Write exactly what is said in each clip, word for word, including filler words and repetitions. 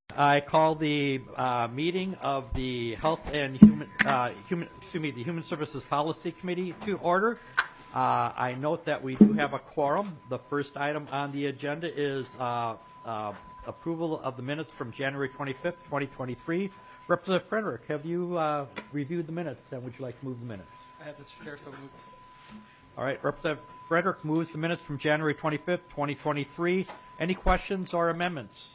I call the uh, meeting of the Health and Human, uh, Human, excuse me, the Human Services Policy Committee to order. Uh, I note that we do have a quorum. The first item on the agenda is uh, uh, approval of the minutes from January twenty-fifth, twenty twenty-three. Representative Frederick, have you uh, reviewed the minutes, and would you like to move the minutes? I have, Mister Chair, so moved. All right, Representative Frederick moves the minutes from January twenty-fifth, twenty twenty-three. Any questions or amendments?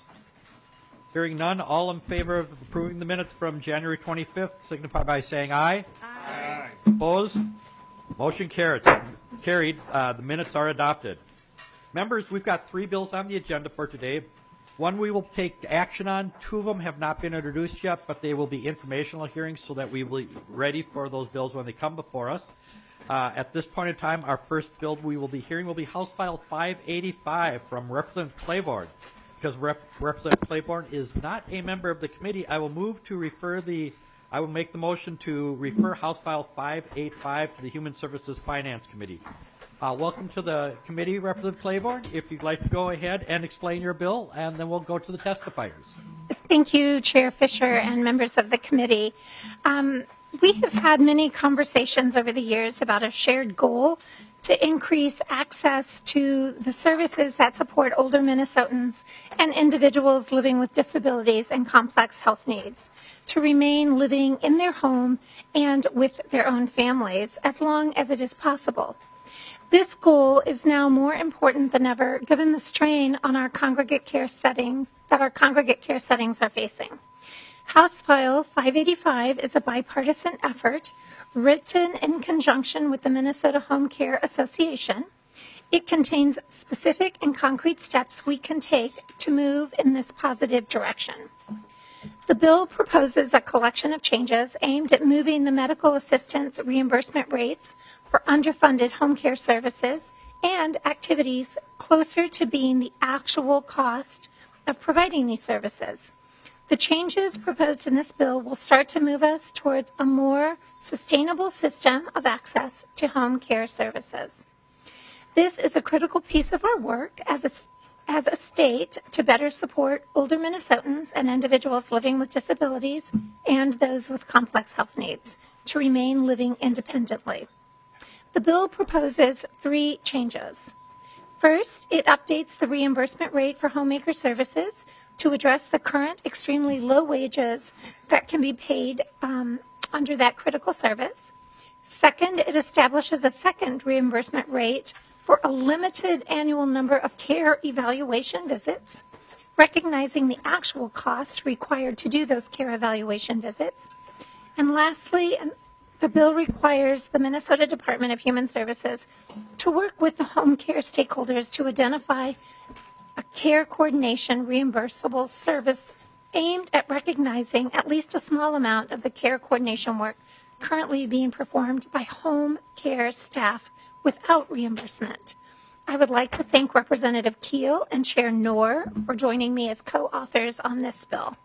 Hearing none, all in favor of approving the minutes from January twenty-fifth, signify by saying aye. Aye. Opposed? Motion carried. Carried. Uh, the minutes are adopted. Members, we've got three bills on the agenda for today. One we will take action on. Two of them have not been introduced yet, but they will be informational hearings so that we will be ready for those bills when they come before us. Uh, at this point in time, our first bill we will be hearing will be House File five eighty-five from Representative Claiborne. Because Rep- Representative Claiborne is not a member of the committee, I will move to refer the, I will make the motion to refer House File five eighty-five to the Human Services Finance Committee. Uh, welcome to the committee, Representative Claiborne. If you'd like to go ahead and explain your bill, and then we'll go to the testifiers. Thank you, Chair Fisher and members of the committee. Um, we have had many conversations over the years about a shared goal to increase access to the services that support older Minnesotans and individuals living with disabilities and complex health needs to remain living in their home and with their own families as long as it is possible. This goal is now more important than ever given the strain on our congregate care settings that our congregate care settings are facing. House File five eighty-five is a bipartisan effort written in conjunction with the Minnesota Home Care Association. It contains specific and concrete steps we can take to move in this positive direction. The bill proposes a collection of changes aimed at moving the medical assistance reimbursement rates for underfunded home care services and activities closer to being the actual cost of providing these services. The changes proposed in this bill will start to move us towards a more sustainable system of access to home care services. This is a critical piece of our work as a, as a state to better support older Minnesotans and individuals living with disabilities and those with complex health needs to remain living independently. The bill proposes three changes. First, it updates the reimbursement rate for homemaker services to address the current extremely low wages that can be paid um, under that critical service. Second, it establishes a second reimbursement rate for a limited annual number of care evaluation visits, recognizing the actual cost required to do those care evaluation visits. And lastly, the bill requires the Minnesota Department of Human Services to work with the home care stakeholders to identify a care coordination reimbursable service aimed at recognizing at least a small amount of the care coordination work currently being performed by home care staff without reimbursement. I would like to thank Representative Keel and Chair Knorr for joining me as co-authors on this bill.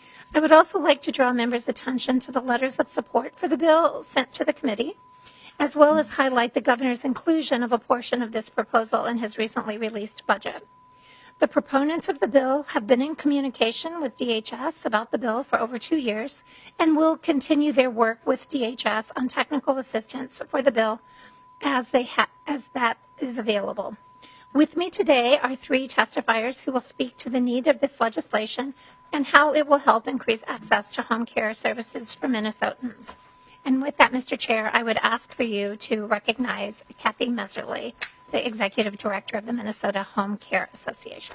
I would also like to draw members' attention to the letters of support for the bill sent to the committee, as well as highlight the governor's inclusion of a portion of this proposal in his recently released budget. The proponents of the bill have been in communication with D H S about the bill for over two years and will continue their work with D H S on technical assistance for the bill as, they ha- as that is available. With me today are three testifiers who will speak to the need of this legislation and how it will help increase access to home care services for Minnesotans. And with that, Mister Chair, I would ask for you to recognize Kathy Messerly, the Executive Director of the Minnesota Home Care Association.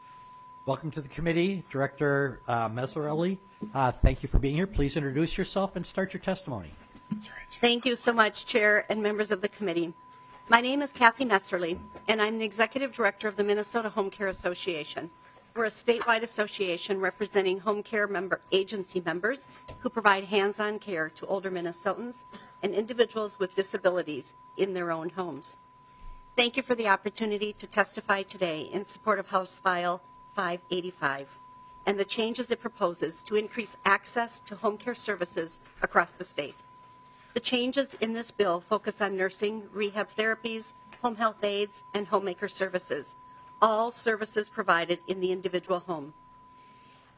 Welcome to the committee, Director uh, Messerly. Uh, thank you for being here. Please introduce yourself and start your testimony. Thank you so much, Chair and members of the committee. My name is Kathy Messerly, and I'm the Executive Director of the Minnesota Home Care Association. We're a statewide association representing home care member agency members who provide hands-on care to older Minnesotans and individuals with disabilities in their own homes. Thank you for the opportunity to testify today in support of House File five eighty-five and the changes it proposes to increase access to home care services across the state. The changes in this bill focus on nursing, rehab therapies, home health aides, and homemaker services, all services provided in the individual home.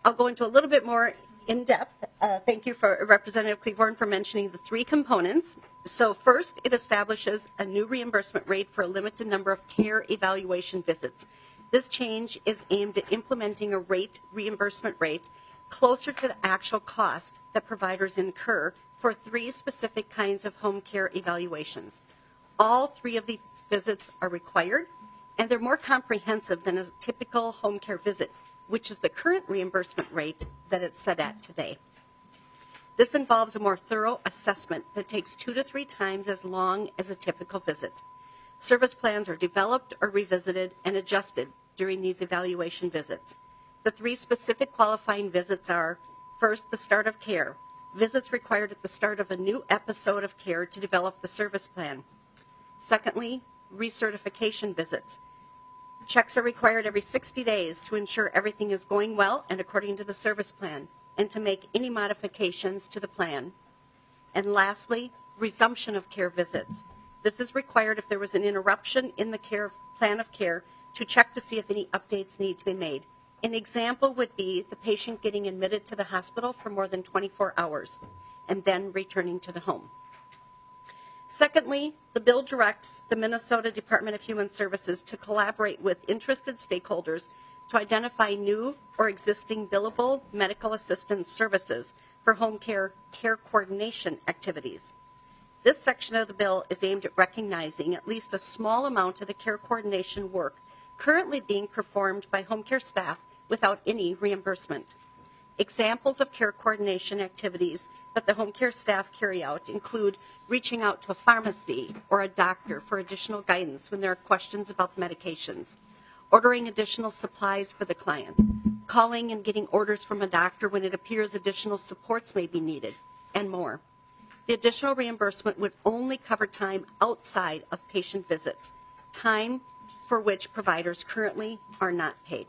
I'll go into a little bit more in depth. Uh, thank you for Representative Cleavorn for mentioning the three components. So first, it establishes a new reimbursement rate for a limited number of care evaluation visits. This change is aimed at implementing a rate reimbursement rate closer to the actual cost that providers incur for three specific kinds of home care evaluations. All three of these visits are required, and they're more comprehensive than a typical home care visit, which is the current reimbursement rate that it's set at today. This involves a more thorough assessment that takes two to three times as long as a typical visit. Service plans are developed or revisited and adjusted during these evaluation visits. The three specific qualifying visits are, first, the start of care. Visits required at the start of a new episode of care to develop the service plan. Secondly, recertification visits. Checks are required every sixty days to ensure everything is going well and according to the service plan, and to make any modifications to the plan. And lastly, resumption of care visits. This is required if there was an interruption in the care plan of care to check to see if any updates need to be made. An example would be the patient getting admitted to the hospital for more than twenty-four hours and then returning to the home. Secondly, the bill directs the Minnesota Department of Human Services to collaborate with interested stakeholders to identify new or existing billable medical assistance services for home care care coordination activities. This section of the bill is aimed at recognizing at least a small amount of the care coordination work currently being performed by home care staff without any reimbursement. Examples of care coordination activities that the home care staff carry out include reaching out to a pharmacy or a doctor for additional guidance when there are questions about medications, ordering additional supplies for the client, calling and getting orders from a doctor when it appears additional supports may be needed, and more. The additional reimbursement would only cover time outside of patient visits, time for which providers currently are not paid.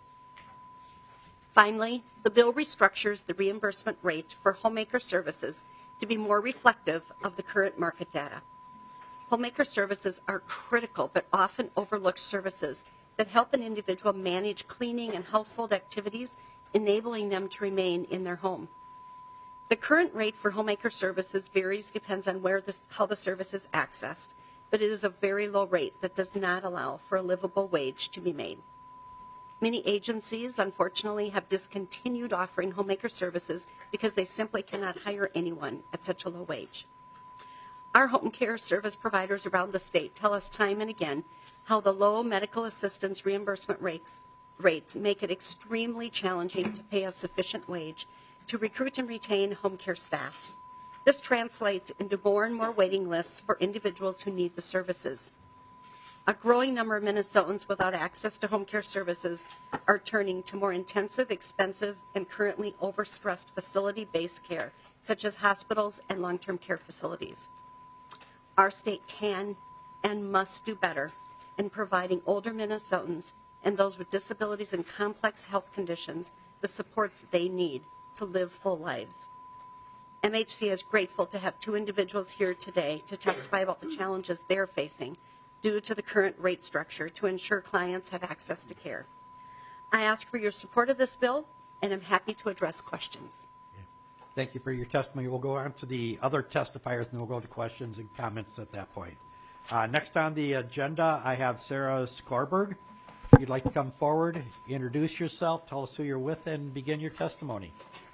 Finally, the bill restructures the reimbursement rate for homemaker services to be more reflective of the current market data. Homemaker services are critical but often overlooked services that help an individual manage cleaning and household activities, enabling them to remain in their home. The current rate for homemaker services varies, depends on where this, how the service is accessed, but it is a very low rate that does not allow for a livable wage to be made. Many agencies, unfortunately, have discontinued offering homemaker services because they simply cannot hire anyone at such a low wage. Our home care service providers around the state tell us time and again how the low medical assistance reimbursement rates, rates make it extremely challenging to pay a sufficient wage to recruit and retain home care staff. This translates into more and more waiting lists for individuals who need the services. A growing number of Minnesotans without access to home care services are turning to more intensive, expensive, and currently overstressed facility-based care, such as hospitals and long-term care facilities. Our state can and must do better in providing older Minnesotans and those with disabilities and complex health conditions the supports they need to live full lives. M H C is grateful to have two individuals here today to testify about the challenges they're facing due to the current rate structure to ensure clients have access to care. I ask for your support of this bill, and I'm happy to address questions. Thank you for your testimony. We'll go on to the other testifiers, and then we'll go to questions and comments at that point. Uh, next on the agenda, I have Sarah Skorberg. If you'd like to come forward, introduce yourself, tell us who you're with, and begin your testimony.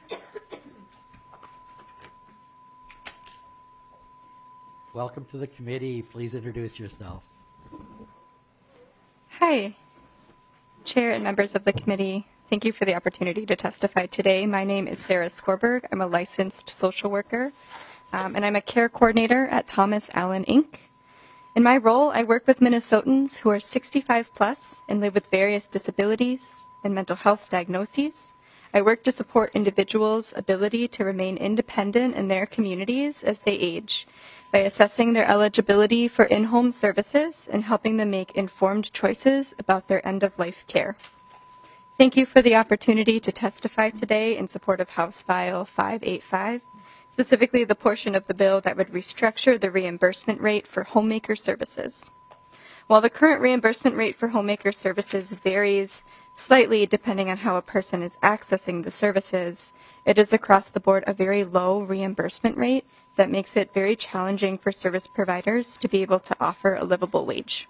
Welcome to the committee. Please introduce yourself. Hi, Chair and members of the committee. Thank you for the opportunity to testify today. My name is Sarah Skorberg. I'm a licensed social worker, um, and I'm a care coordinator at Thomas Allen, Incorporated. In my role, I work with Minnesotans who are sixty-five plus and live with various disabilities and mental health diagnoses. I work to support individuals' ability to remain independent in their communities as they age, by assessing their eligibility for in-home services and helping them make informed choices about their end-of-life care. Thank you for the opportunity to testify today in support of House File five eighty-five, specifically the portion of the bill that would restructure the reimbursement rate for homemaker services. While the current reimbursement rate for homemaker services varies slightly depending on how a person is accessing the services, it is across the board a very low reimbursement rate that makes it very challenging for service providers to be able to offer a livable wage.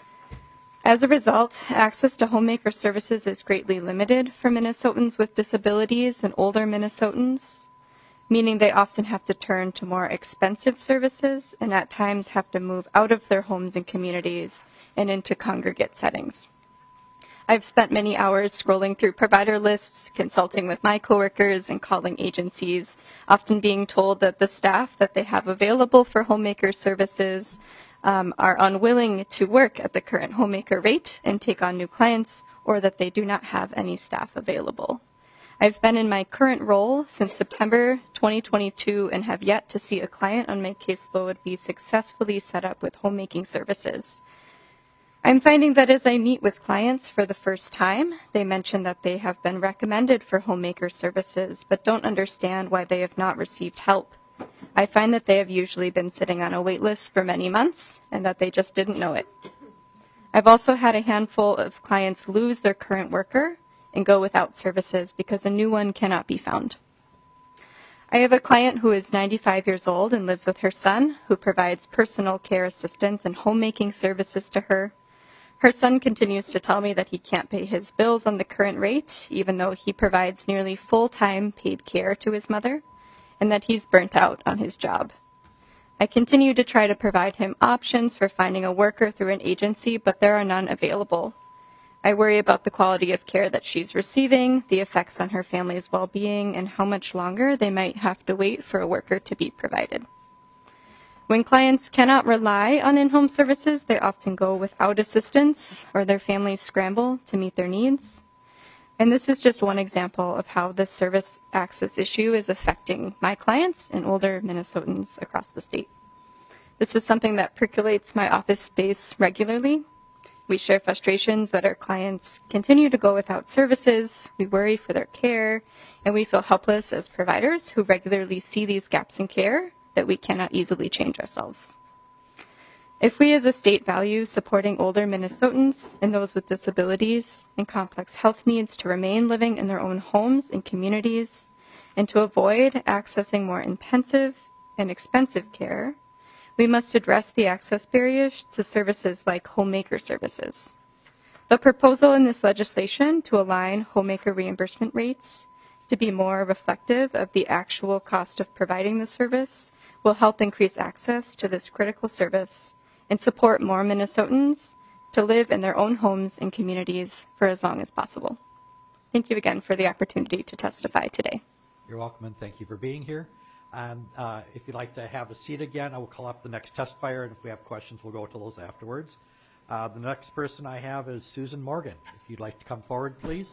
As a result, access to homemaker services is greatly limited for Minnesotans with disabilities and older Minnesotans, meaning they often have to turn to more expensive services and at times have to move out of their homes and communities and into congregate settings. I've spent many hours scrolling through provider lists, consulting with my coworkers, and calling agencies, often being told that the staff that they have available for homemaker services um, are unwilling to work at the current homemaker rate and take on new clients, or that they do not have any staff available. I've been in my current role since September twenty twenty-two and have yet to see a client on my caseload be successfully set up with homemaking services. I'm finding that as I meet with clients for the first time, they mention that they have been recommended for homemaker services but don't understand why they have not received help. I find that they have usually been sitting on a wait list for many months and that they just didn't know it. I've also had a handful of clients lose their current worker and go without services because a new one cannot be found. I have a client who is ninety-five years old and lives with her son, who provides personal care assistance and homemaking services to her. Her son continues to tell me that he can't pay his bills on the current rate, even though he provides nearly full-time paid care to his mother, and that he's burnt out on his job. I continue to try to provide him options for finding a worker through an agency, but there are none available. I worry about the quality of care that she's receiving, the effects on her family's well-being, and how much longer they might have to wait for a worker to be provided. When clients cannot rely on in-home services, they often go without assistance or their families scramble to meet their needs. And this is just one example of how this service access issue is affecting my clients and older Minnesotans across the state. This is something that percolates my office space regularly. We share frustrations that our clients continue to go without services, we worry for their care, and we feel helpless as providers who regularly see these gaps in care that we cannot easily change ourselves. If we as a state value supporting older Minnesotans and those with disabilities and complex health needs to remain living in their own homes and communities and to avoid accessing more intensive and expensive care, we must address the access barriers to services like homemaker services. The proposal in this legislation to align homemaker reimbursement rates to be more reflective of the actual cost of providing the service will help increase access to this critical service and support more Minnesotans to live in their own homes and communities for as long as possible. Thank you again for the opportunity to testify today. You're welcome, and thank you for being here. And uh, if you'd like to have a seat again, I will call up the next testifier, and if we have questions, we'll go to those afterwards. Uh, the next person I have is Susan Morgan. If you'd like to come forward, please.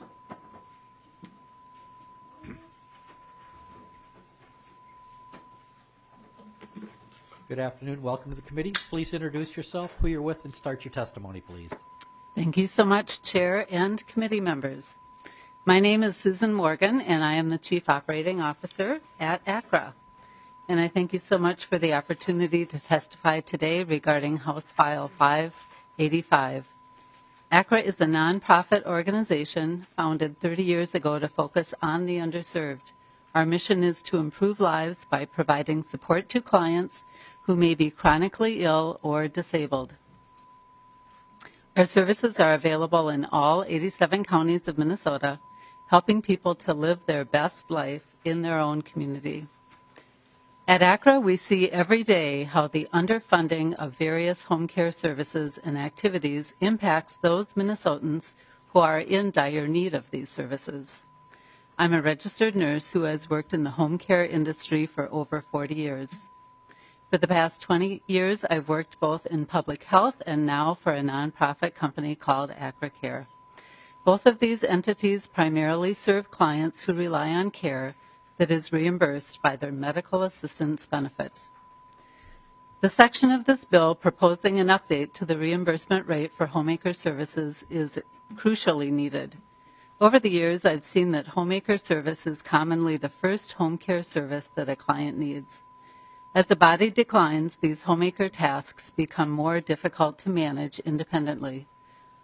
Good afternoon. Welcome to the committee. Please introduce yourself, who you're with, and start your testimony, please. Thank you so much, Chair and committee members. My name is Susan Morgan, and I am the Chief Operating Officer at A C R A. And I thank you so much for the opportunity to testify today regarding House File five eighty-five. A C R A is a nonprofit organization founded thirty years ago to focus on the underserved. Our mission is to improve lives by providing support to clients who may be chronically ill or disabled. Our services are available in all eighty-seven counties of Minnesota, helping people to live their best life in their own community. At A C R A, we see every day how the underfunding of various home care services and activities impacts those Minnesotans who are in dire need of these services. I'm a registered nurse who has worked in the home care industry for over forty years. For the past twenty years, I've worked both in public health and now for a nonprofit company called A C R A Care. Both of these entities primarily serve clients who rely on care that is reimbursed by their medical assistance benefit. The section of this bill proposing an update to the reimbursement rate for homemaker services is crucially needed. Over the years, I've seen that homemaker service is commonly the first home care service that a client needs. As the body declines, these homemaker tasks become more difficult to manage independently.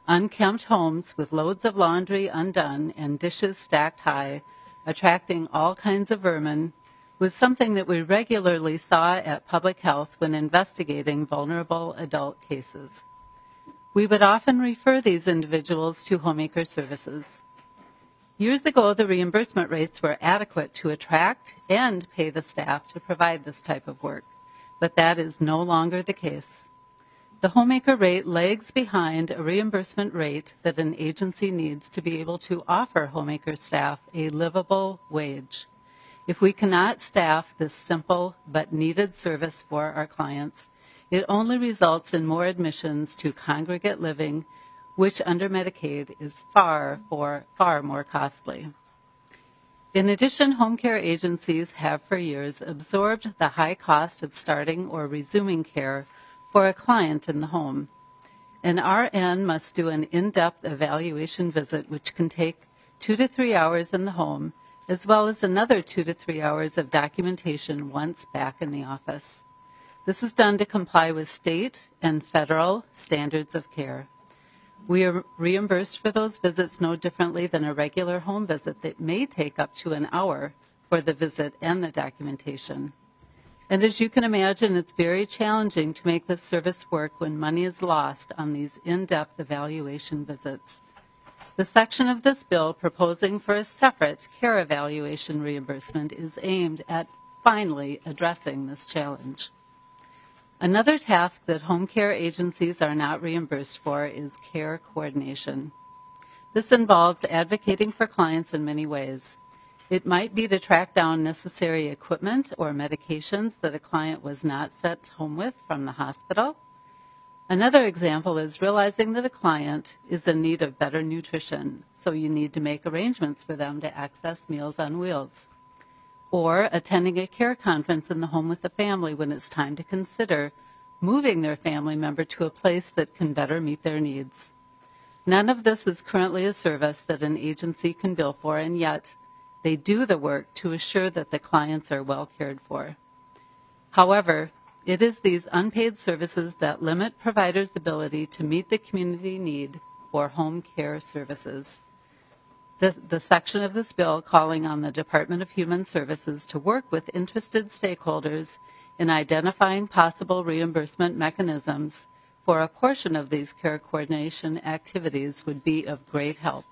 Unkempt homes with loads of laundry undone and dishes stacked high, attracting all kinds of vermin, was something that we regularly saw at Public Health when investigating vulnerable adult cases. We would often refer these individuals to homemaker services. Years ago, the reimbursement rates were adequate to attract and pay the staff to provide this type of work, but that is no longer the case. The homemaker rate lags behind a reimbursement rate that an agency needs to be able to offer homemaker staff a livable wage. If we cannot staff this simple but needed service for our clients, it only results in more admissions to congregate living, which under Medicaid is far, far, far more costly. In addition, home care agencies have for years absorbed the high cost of starting or resuming care for a client in the home. An R N must do an in-depth evaluation visit, which can take two to three hours in the home, as well as another two to three hours of documentation once back in the office. This is done to comply with state and federal standards of care. We are reimbursed for those visits no differently than a regular home visit that may take up to an hour for the visit and the documentation. And as you can imagine, it's very challenging to make this service work when money is lost on these in-depth evaluation visits. The section of this bill proposing for a separate care evaluation reimbursement is aimed at finally addressing this challenge. Another task that home care agencies are not reimbursed for is care coordination. This involves advocating for clients in many ways. It might be to track down necessary equipment or medications that a client was not sent home with from the hospital. Another example is realizing that a client is in need of better nutrition, so you need to make arrangements for them to access Meals on Wheels. Or attending a care conference in the home with the family when it's time to consider moving their family member to a place that can better meet their needs. None of this is currently a service that an agency can bill for, and yet they do the work to assure that the clients are well cared for. However, it is these unpaid services that limit providers' ability to meet the community need for home care services. The, the section of this bill calling on the Department of Human Services to work with interested stakeholders in identifying possible reimbursement mechanisms for a portion of these care coordination activities would be of great help.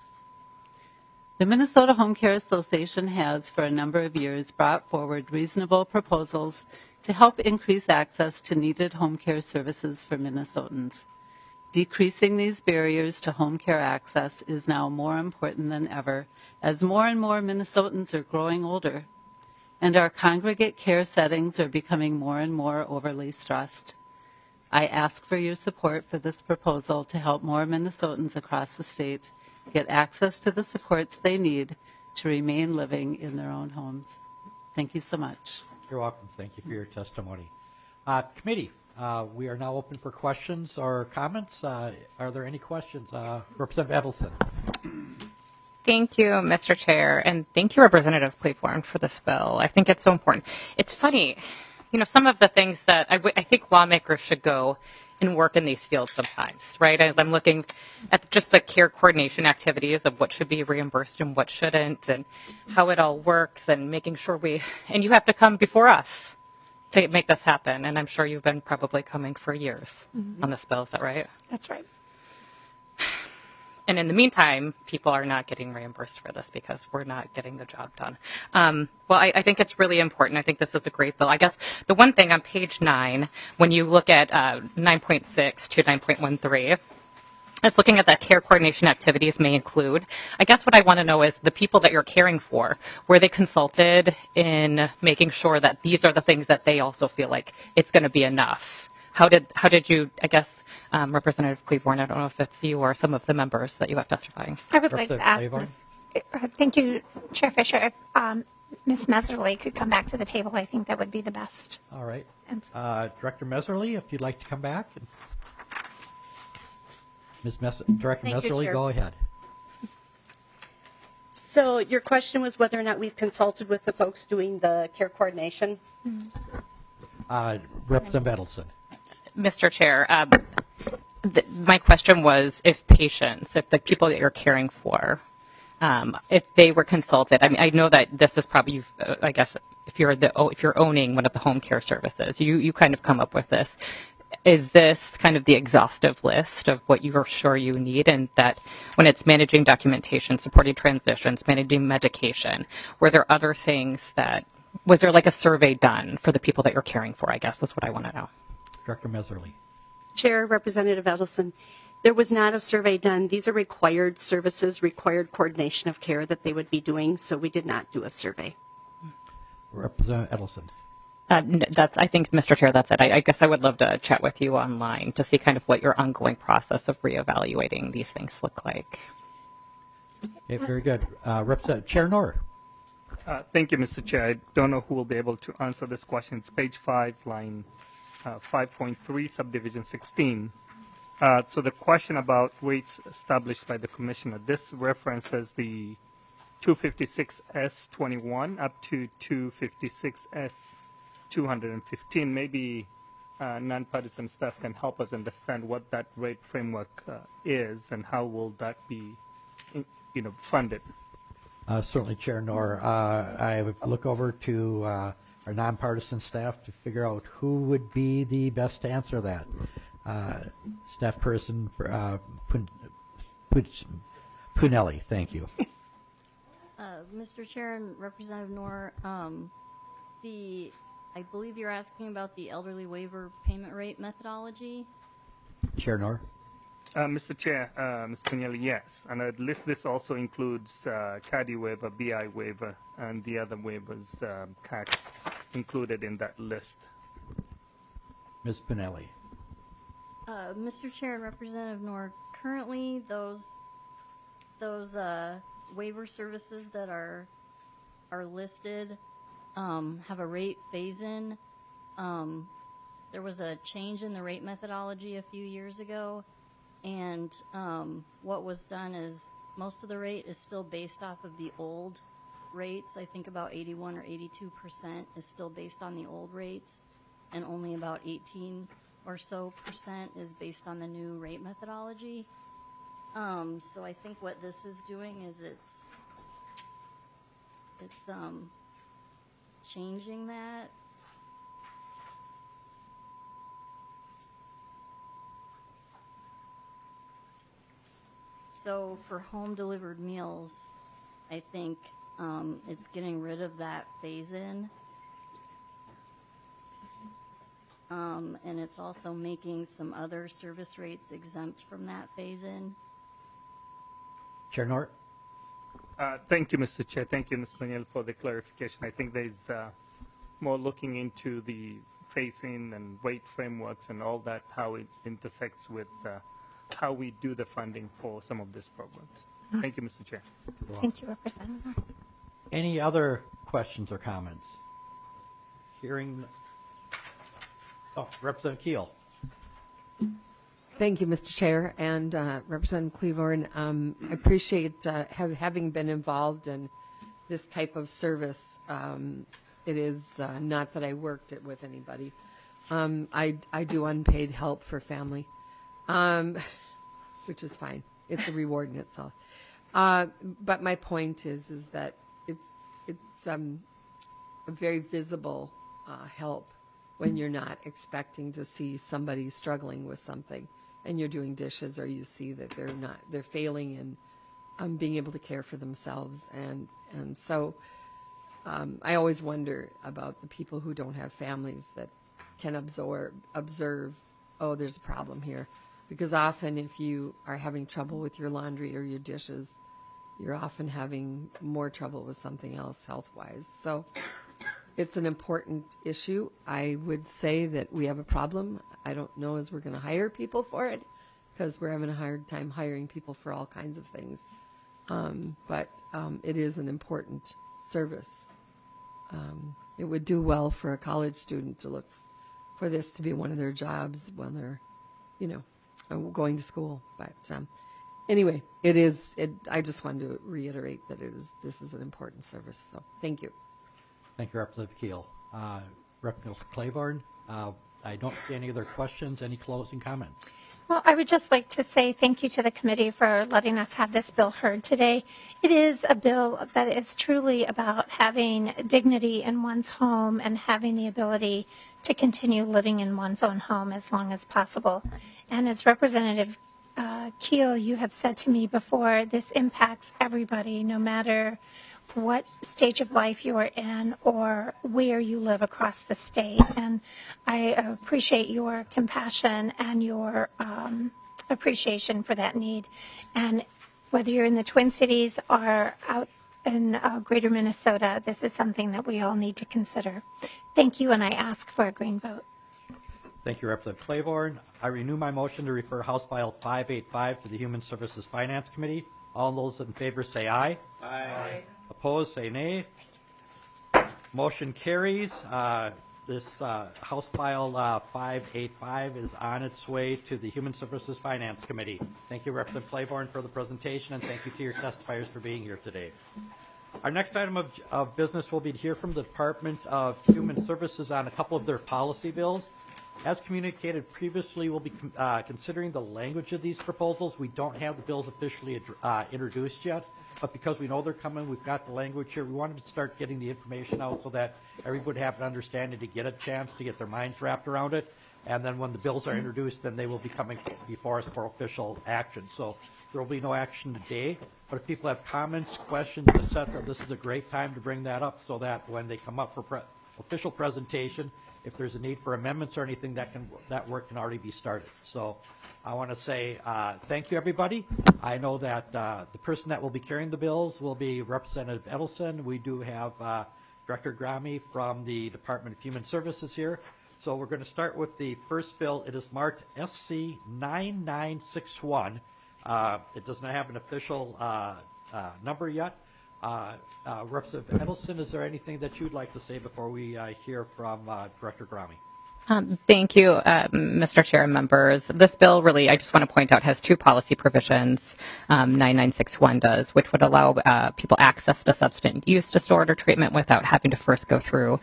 The Minnesota Home Care Association has, for a number of years, brought forward reasonable proposals to help increase access to needed home care services for Minnesotans. Decreasing these barriers to home care access is now more important than ever, as more and more Minnesotans are growing older, and our congregate care settings are becoming more and more overly stressed. I ask for your support for this proposal to help more Minnesotans across the state get access to the supports they need to remain living in their own homes. Thank you so much. You're welcome. Thank you for your testimony. Uh, committee, uh, we are now open for questions or comments. Uh, are there any questions? Uh, Representative Edelson. Thank you, Mister Chair, and thank you, Representative Claiborne, for this bill. I think it's so important. It's funny, you know, some of the things that I, w- I think lawmakers should go and work in these fields sometimes, right? As I'm looking at just the care coordination activities of what should be reimbursed and what shouldn't, and how it all works, and making sure we, and you have to come before us to make this happen. And I'm sure you've been probably coming for years mm-hmm. on this bill, is that right? That's right. And in the meantime, people are not getting reimbursed for this because we're not getting the job done. Um, well, I, I think it's really important. I think this is a great bill. I guess the one thing on page nine, when you look at uh, nine point six to nine point one three, it's looking at that care coordination activities may include. I guess what I want to know is the people that you're caring for, were they consulted in making sure that these are the things that they also feel like it's going to be enough? How did how did you, I guess, um, Representative Claiborne, I don't know if it's you or some of the members that you have testifying. I would like to ask Miz Uh, thank you, Chair Fisher. If um, Miz Messerly could come back to the table, I think that would be the best. All right. Uh, Director Messerly, if you'd like to come back. Miz Mes- Director Thank you, Messerly, Chair. go ahead. So your question was whether or not we've consulted with the folks doing the care coordination? Uh, Representative Edelson. Mister Chair, um, th- my question was if patients, if the people that you're caring for, um, if they were consulted. I mean, I know that this is probably, you've, uh, I guess, if you're the if you're owning one of the home care services, you you kind of come up with this. Is this kind of the exhaustive list of what you are sure you need, and that when it's managing documentation, supporting transitions, managing medication, were there other things that, was there like a survey done for the people that you're caring for, I guess that's what I want to know. Director Messerly. Chair, Representative Edelson, there was not a survey done. These are required services, required coordination of care that they would be doing, so we did not do a survey. Representative Edelson. Uh, that's, I think, Mister Chair, that's it. I, I guess I would love to chat with you online to see kind of what your ongoing process of reevaluating these things look like. Okay, very good. Uh, Representative Chair Knorr. Uh, thank you, Mister Chair. I don't know who will be able to answer this question. It's page five, line uh, five point three, subdivision sixteen. Uh, so the question about rates established by the commissioner, this references the two fifty-six S twenty-one up to two fifty-six S two hundred fifteen. Maybe uh, nonpartisan staff can help us understand what that rate framework uh, is and how will that be, in, you know, funded. Uh, certainly, Chair Knorr. Uh, I would look over to uh, our nonpartisan staff to figure out who would be the best to answer that. Uh, staff person uh, Pun- Pun- Punelli, thank you. Uh, Mister Chair and Representative Knorr, um, the I believe you're asking about the elderly waiver payment rate methodology. Chair Knorr. Uh, Mister Chair, uh, Mister Pinelli, yes. And I'd list this also includes uh, C A D I waiver, B I waiver, and the other waivers, um, C A Cs included in that list. Miz Pinelli. Uh, Mister Chair and Representative Knorr, currently those those uh, waiver services that are are listed um, have a rate phase-in. Um, there was a change in the rate methodology a few years ago, and um, what was done is most of the rate is still based off of the old rates. I think about eighty-one or eighty-two percent is still based on the old rates, and only about eighteen or so percent is based on the new rate methodology. Um, so I think what this is doing is it's it's um, changing that. So for home delivered meals, I think um, it's getting rid of that phase-in. Um, and it's also making some other service rates exempt from that phase-in. Chair Knorr. Uh, thank you, Mister Chair. Thank you, Mister Daniel, for the clarification. I think there's uh, more looking into the phasing and rate frameworks and all that, how it intersects with uh, how we do the funding for some of these programs. Thank you, Mister Chair. Thank you, Representative. Any other questions or comments? Hearing. Oh, Representative Keel. Thank you, Mister Chair, and uh, Representative Cleavorn. Um, I appreciate uh, have, having been involved in this type of service. Um, it is uh, not that I worked it with anybody. Um, I, I do unpaid help for family, um, which is fine. It's a reward in itself. Uh, but my point is, is that it's it's um, a very visible uh, help when you're not expecting to see somebody struggling with something, and you're doing dishes, or you see that they're not they're failing in um, being able to care for themselves, and and so um, I always wonder about the people who don't have families that can absorb observe. Oh, there's a problem here. Because often if you are having trouble with your laundry or your dishes, you're often having more trouble with something else health-wise. So it's an important issue. I would say that we have a problem. I don't know as we're going to hire people for it, because we're having a hard time hiring people for all kinds of things. Um, but um, it is an important service. Um, it would do well for a college student to look for this to be one of their jobs when they're, you know, going to school. But um, anyway, it is. It, I just wanted to reiterate that it is. This is an important service. So thank you. Thank you, Representative Keel. Uh, Representative Claiborne, uh, I don't see any other questions. Any closing comments? Well, I would just like to say thank you to the committee for letting us have this bill heard today. It is a bill that is truly about having dignity in one's home and having the ability to continue living in one's own home as long as possible. And as Representative uh, Keel, you have said to me before, this impacts everybody, no matter what stage of life you are in or where you live across the state. And I appreciate your compassion and your um, appreciation for that need. And whether you're in the Twin Cities or out in uh, greater Minnesota, this is something that we all need to consider. Thank you, and I ask for a green vote. Thank you, Representative Claiborne. I renew my motion to refer House File five eighty-five to the Human Services Finance Committee. All those in favor say aye. Aye. Opposed, say nay. Motion carries. Uh, this uh, House File uh, five eighty-five is on its way to the Human Services Finance Committee. Thank you, Representative Claiborne, for the presentation, and thank you to your testifiers for being here today. Our next item of, of business will be to hear from the Department of Human Services on a couple of their policy bills. As communicated previously, we'll be uh, considering the language of these proposals. We don't have the bills officially uh, introduced yet, but because we know they're coming, we've got the language here. We wanted to start getting the information out so that everybody would have an understanding to get a chance to get their minds wrapped around it. And then when the bills are introduced, then they will be coming before us for official action. So there will be no action today, but if people have comments, questions, et cetera, this is a great time to bring that up so that when they come up for pre official presentation, if there's a need for amendments or anything, that can that work can already be started. So I want to say uh, thank you, everybody. I know that uh, the person that will be carrying the bills will be Representative Edelson. We do have uh, Director Grami from the Department of Human Services here. So we're going to start with the first bill. It is marked S C nine nine six one. Uh, it does not have an official uh, uh, number yet. Uh, uh, Representative Edelson, is there anything that you'd like to say before we uh, hear from uh, Director Grami? Um, thank you, uh, Mister Chair and members. This bill really, I just want to point out, has two policy provisions. Um, nine nine six one does, which would allow uh, people access to substance use disorder treatment without having to first go through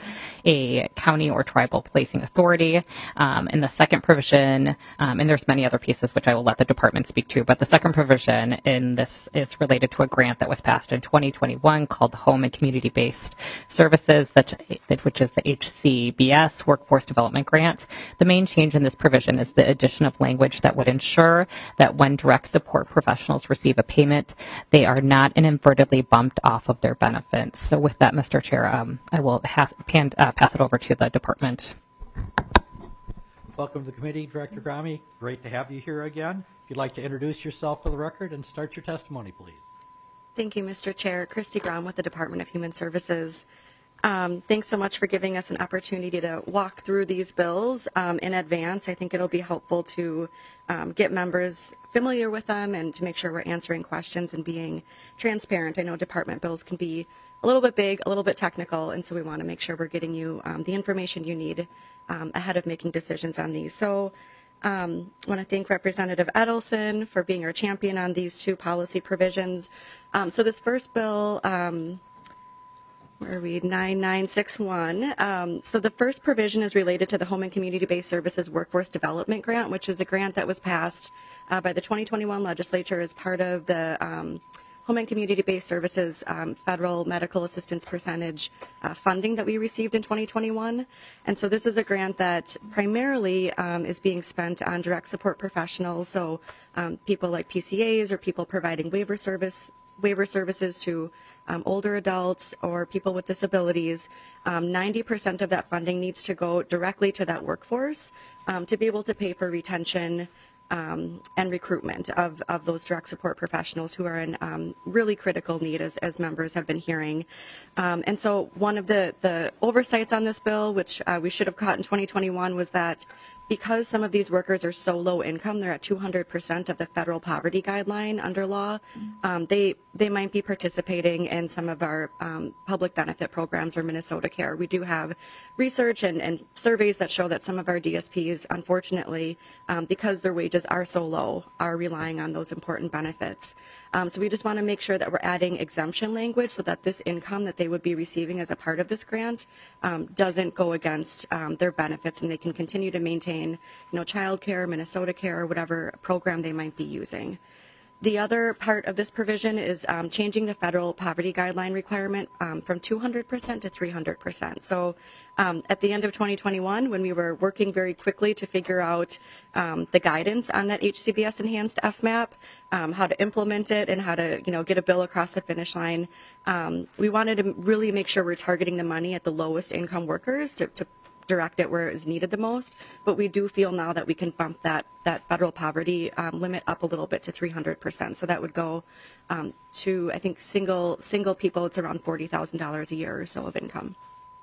a county or tribal placing authority. Um, and the second provision, um, and there's many other pieces which I will let the department speak to, but the second provision in this is related to a grant that was passed in twenty twenty-one called the Home and Community-Based Services, that, which is the H C B S, Workforce Development Grant. Grant. The main change in this provision is the addition of language that would ensure that when direct support professionals receive a payment, they are not inadvertently bumped off of their benefits. So with that, Mister Chair, um, I will has, pan, uh, pass it over to the department. Welcome to the committee, Director Grami. Great to have you here again. If you'd like to introduce yourself for the record and start your testimony, please. Thank you, Mister Chair. Christy Grom with the Department of Human Services. Um, thanks so much for giving us an opportunity to walk through these bills um, in advance. I think it'll be helpful to um, get members familiar with them and to make sure we're answering questions and being transparent. I know department bills can be a little bit big, a little bit technical, and so we want to make sure we're getting you um, the information you need um, ahead of making decisions on these. So um, I want to thank Representative Edelson for being our champion on these two policy provisions. Um, so this first bill, um, where are we, nine nine six one. Um, so the first provision is related to the Home and Community-Based Services Workforce Development Grant, which is a grant that was passed uh, by the twenty twenty-one legislature as part of the um, Home and Community-Based Services um, Federal Medical Assistance Percentage uh, funding that we received in twenty twenty-one. And so this is a grant that primarily um, is being spent on direct support professionals, so um, people like P C As or people providing waiver service waiver services to Um, older adults or people with disabilities. Um, ninety percent of that funding needs to go directly to that workforce um, to be able to pay for retention um, and recruitment of, of those direct support professionals who are in um, really critical need, as, as members have been hearing. Um, and so one of the, the oversights on this bill, which uh, we should have caught in twenty twenty-one, was that because some of these workers are so low income, they're at two hundred percent of the federal poverty guideline under law, um, they they might be participating in some of our um, public benefit programs or Minnesota Care. We do have research and, and surveys that show that some of our D S Ps, unfortunately, um, because their wages are so low, are relying on those important benefits. Um, so we just want to make sure that we're adding exemption language so that this income that they would be receiving as a part of this grant um, doesn't go against um, their benefits, and they can continue to maintain maintain, you know, childcare, Minnesota Care, or whatever program they might be using. The other part of this provision is um, changing the federal poverty guideline requirement um, from two hundred percent to three hundred percent. So um, at the end of twenty twenty-one, when we were working very quickly to figure out um, the guidance on that H C B S enhanced F MAP, um, how to implement it and how to, you know, get a bill across the finish line, um, we wanted to really make sure we're targeting the money at the lowest income workers to, to direct it where it is needed the most. But we do feel now that we can bump that that federal poverty um, limit up a little bit to three hundred percent. So that would go um, to, I think, single single people, it's around forty thousand dollars a year or so of income.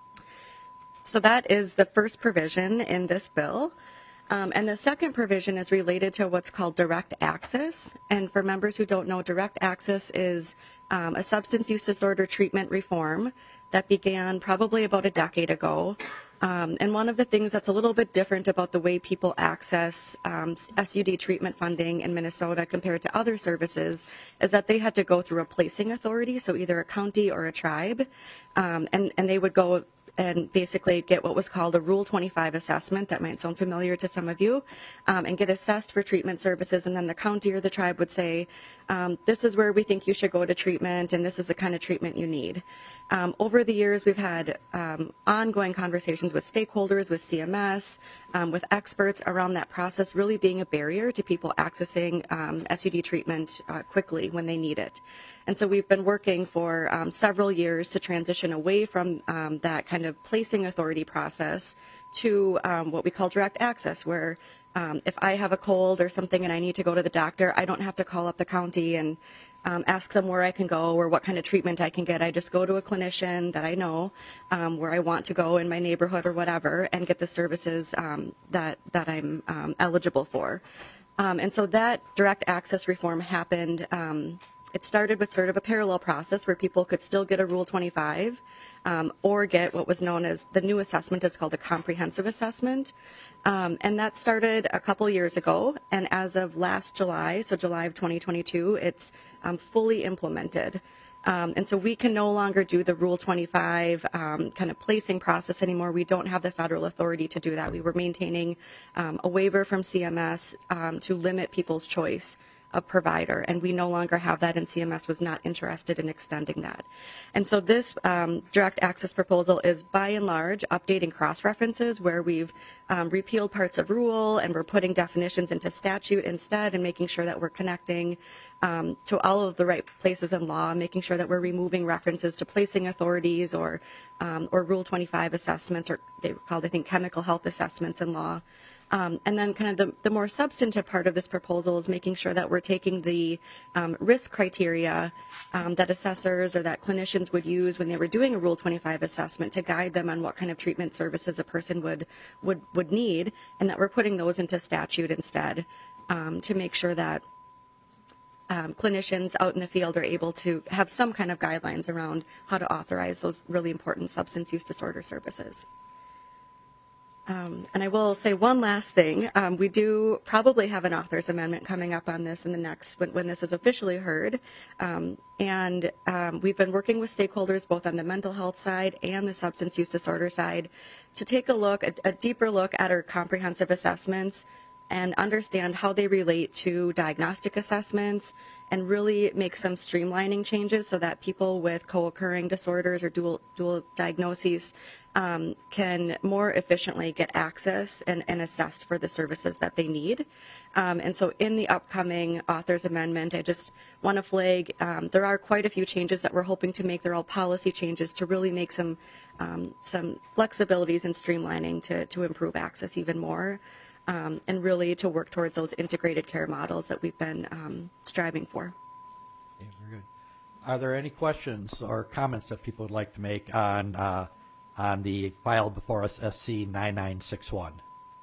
So that is the first provision in this bill. Um, and the second provision is related to what's called direct access. And for members who don't know, direct access is um, a substance use disorder treatment reform that began probably about a decade ago. Um, and one of the things that's a little bit different about the way people access um, S U D treatment funding in Minnesota compared to other services is that they had to go through a placing authority, so either a county or a tribe, um, and, and they would go and basically get what was called a Rule twenty-five assessment. That might sound familiar to some of you, um, and get assessed for treatment services. And then the county or the tribe would say, um, this is where we think you should go to treatment, and this is the kind of treatment you need. Um, over the years, we've had um, ongoing conversations with stakeholders, with C M S, um, with experts around that process really being a barrier to people accessing um, S U D treatment uh, quickly when they need it. And so we've been working for um, several years to transition away from um, that kind of placing authority process to um, what we call direct access, where um, if I have a cold or something and I need to go to the doctor, I don't have to call up the county and um, ask them where I can go or what kind of treatment I can get. I just go to a clinician that I know um, where I want to go in my neighborhood or whatever and get the services um, that, that I'm um, eligible for. Um, and so that direct access reform happened. Um, It started with sort of a parallel process where people could still get a Rule twenty-five um, or get what was known as the new assessment is called a comprehensive assessment. Um, and that started a couple years ago. And as of last July, so July of twenty twenty-two, it's um, fully implemented. Um, and so we can no longer do the Rule twenty-five um, kind of placing process anymore. We don't have the federal authority to do that. We were maintaining um, a waiver from C M S um, to limit people's choice of provider, and we no longer have that, and C M S was not interested in extending that. And so this um, direct access proposal is by and large updating cross-references where we've um, repealed parts of rule and we're putting definitions into statute instead and making sure that we're connecting um, to all of the right places in law, making sure that we're removing references to placing authorities or um, or Rule twenty-five assessments, or they were called, I think, chemical health assessments in law. Um, and then kind of the, the more substantive part of this proposal is making sure that we're taking the um, risk criteria um, that assessors or that clinicians would use when they were doing a Rule twenty-five assessment to guide them on what kind of treatment services a person would would, would need, and that we're putting those into statute instead um, to make sure that um, clinicians out in the field are able to have some kind of guidelines around how to authorize those really important substance use disorder services. Um, and I will say one last thing. Um, we do probably have an author's amendment coming up on this in the next, when, when this is officially heard. Um, and um, we've been working with stakeholders both on the mental health side and the substance use disorder side to take a look, a, a deeper look at our comprehensive assessments and understand how they relate to diagnostic assessments and really make some streamlining changes so that people with co-occurring disorders or dual, dual diagnoses Um, can more efficiently get access and, and assessed for the services that they need. Um, and so in the upcoming author's amendment, I just want to flag um, there are quite a few changes that we're hoping to make. They're all policy changes to really make some um, some flexibilities and streamlining to, to improve access even more um, and really to work towards those integrated care models that we've been um, striving for. Okay, very good. Are there any questions or comments that people would like to make on uh, on the file before us, S C nine nine six one.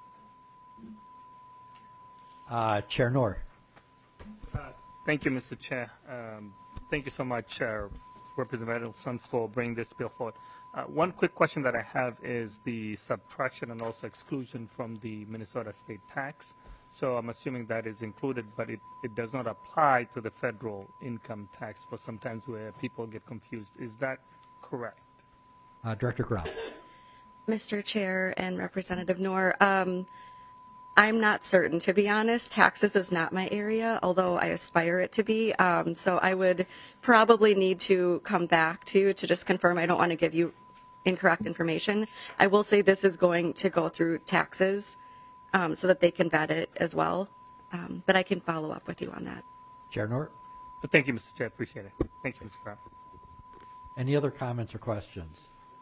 Uh, Chair Noor. Uh, thank you, Mister Chair. Um, thank you so much, uh, Representative Sun, for bringing this bill forward. Uh, one quick question that I have is the subtraction and also exclusion from the Minnesota state tax. So I'm assuming that is included, but it, it does not apply to the federal income tax for sometimes where people get confused. Is that correct? Uh, Director Grau. Mister Chair and Representative Noor, um, I'm not certain, to be honest. Taxes is not my area, although I aspire it to be. Um, so I would probably need to come back to you to just confirm. I don't want to give you incorrect information. I will say this is going to go through taxes um, so that they can vet it as well. Um, but I can follow up with you on that. Chair Nort, But thank you, Mister Chair. Appreciate it. Thank you, Mister Brown. any other comments or questions?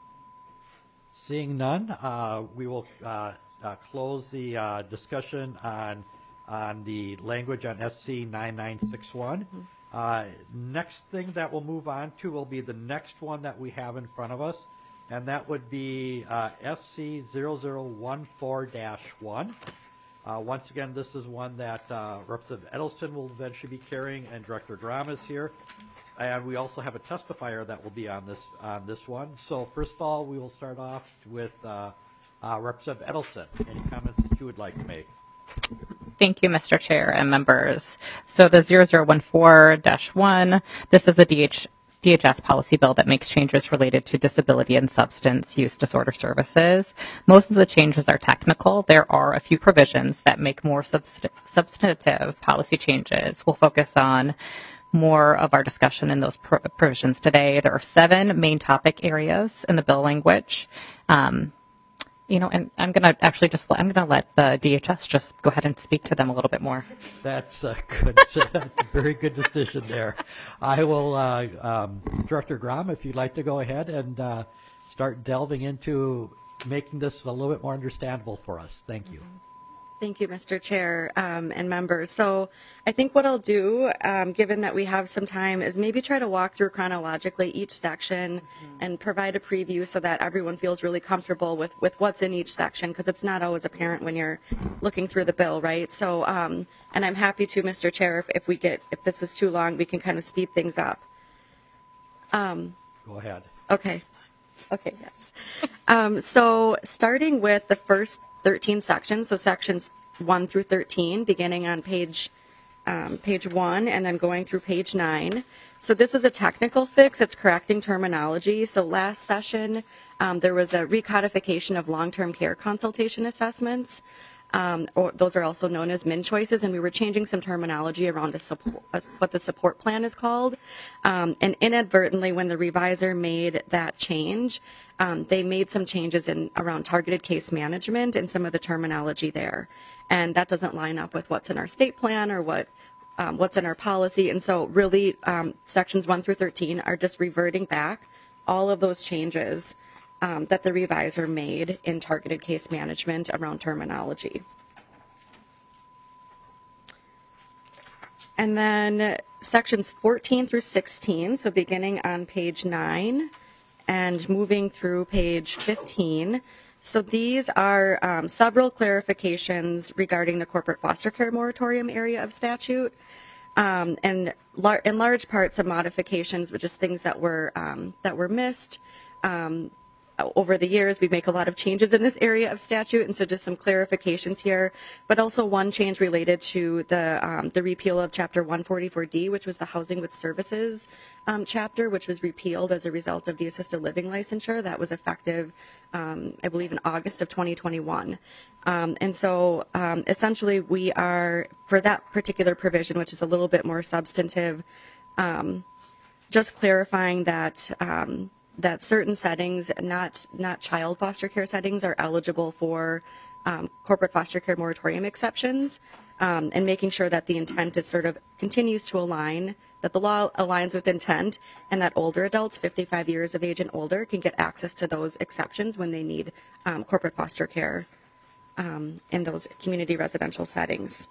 Seeing none, uh, we will uh, uh, close the uh, discussion on on the language on S C nine nine six one. Mm-hmm. Uh, next thing that we'll move on to will be the next one that we have in front of us, and that would be uh, S C zero zero one four dash one. Uh, once again, this is one that uh, Representative Edelson will eventually be carrying, and Director Graham is here. And we also have a testifier that will be on this on this one. So first of all, we will start off with uh, uh, Representative Edelson. Any comments that you would like to make? Thank you, Mister Chair and members. So the zero zero one four dash one, this is the D H, D H S policy bill that makes changes related to disability and substance use disorder services. Most of the changes are technical. There are a few provisions that make more subst- substantive policy changes. We'll focus on more of our discussion in those pro- provisions today. There are seven main topic areas in the bill language. Um, you know, and I'm going to actually just, I'm going to let the D H S just go ahead and speak to them a little bit more. That's a good, that's a very good decision there. I will, uh, um, Director Graham, if you'd like to go ahead and uh, start delving into making this a little bit more understandable for us. Thank you. Thank you, Mister Chair um, and members. So I think what I'll do, um, given that we have some time, is maybe try to walk through chronologically each section mm-hmm. and provide a preview so that everyone feels really comfortable with, with what's in each section, because it's not always apparent when you're looking through the bill, right? So, um, and I'm happy to, Mister Chair, if, if we get, if this is too long, we can kind of speed things up. Um, Go ahead. Okay. Okay, yes. Um, so starting with the first thirteen sections, so sections one through thirteen, beginning on page um, page one and then going through page nine. So this is a technical fix. It's correcting terminology. So last session, um, there was a recodification of long-term care consultation assessments. Um, or those are also known as min choices, and we were changing some terminology around a support, a, what the support plan is called. Um, and inadvertently, when the reviser made that change, um, they made some changes in around targeted case management and some of the terminology there, and that doesn't line up with what's in our state plan or what um, what's in our policy. And so, really, um, sections one through thirteen are just reverting back all of those changes Um, that the reviser made in targeted case management around terminology. And then sections fourteen through sixteen, so beginning on page nine and moving through page fifteen. So these are um, several clarifications regarding the corporate foster care moratorium area of statute. Um, and lar- in large part, some modifications, but just things that were um, that were missed. Um, Over the years, we make a lot of changes in this area of statute, and so just some clarifications here, but also one change related to the um, the repeal of Chapter one forty-four D, which was the Housing with Services um, chapter, which was repealed as a result of the assisted living licensure that was effective, um, I believe, in August of twenty twenty-one. Um, and so, um, essentially, we are, for that particular provision, which is a little bit more substantive, um, just clarifying that um, that certain settings, not not child foster care settings, are eligible for um, corporate foster care moratorium exceptions, um, and making sure that the intent is sort of continues to align, that the law aligns with intent, and that older adults, fifty-five years of age and older, can get access to those exceptions when they need um, corporate foster care um, in those community residential settings.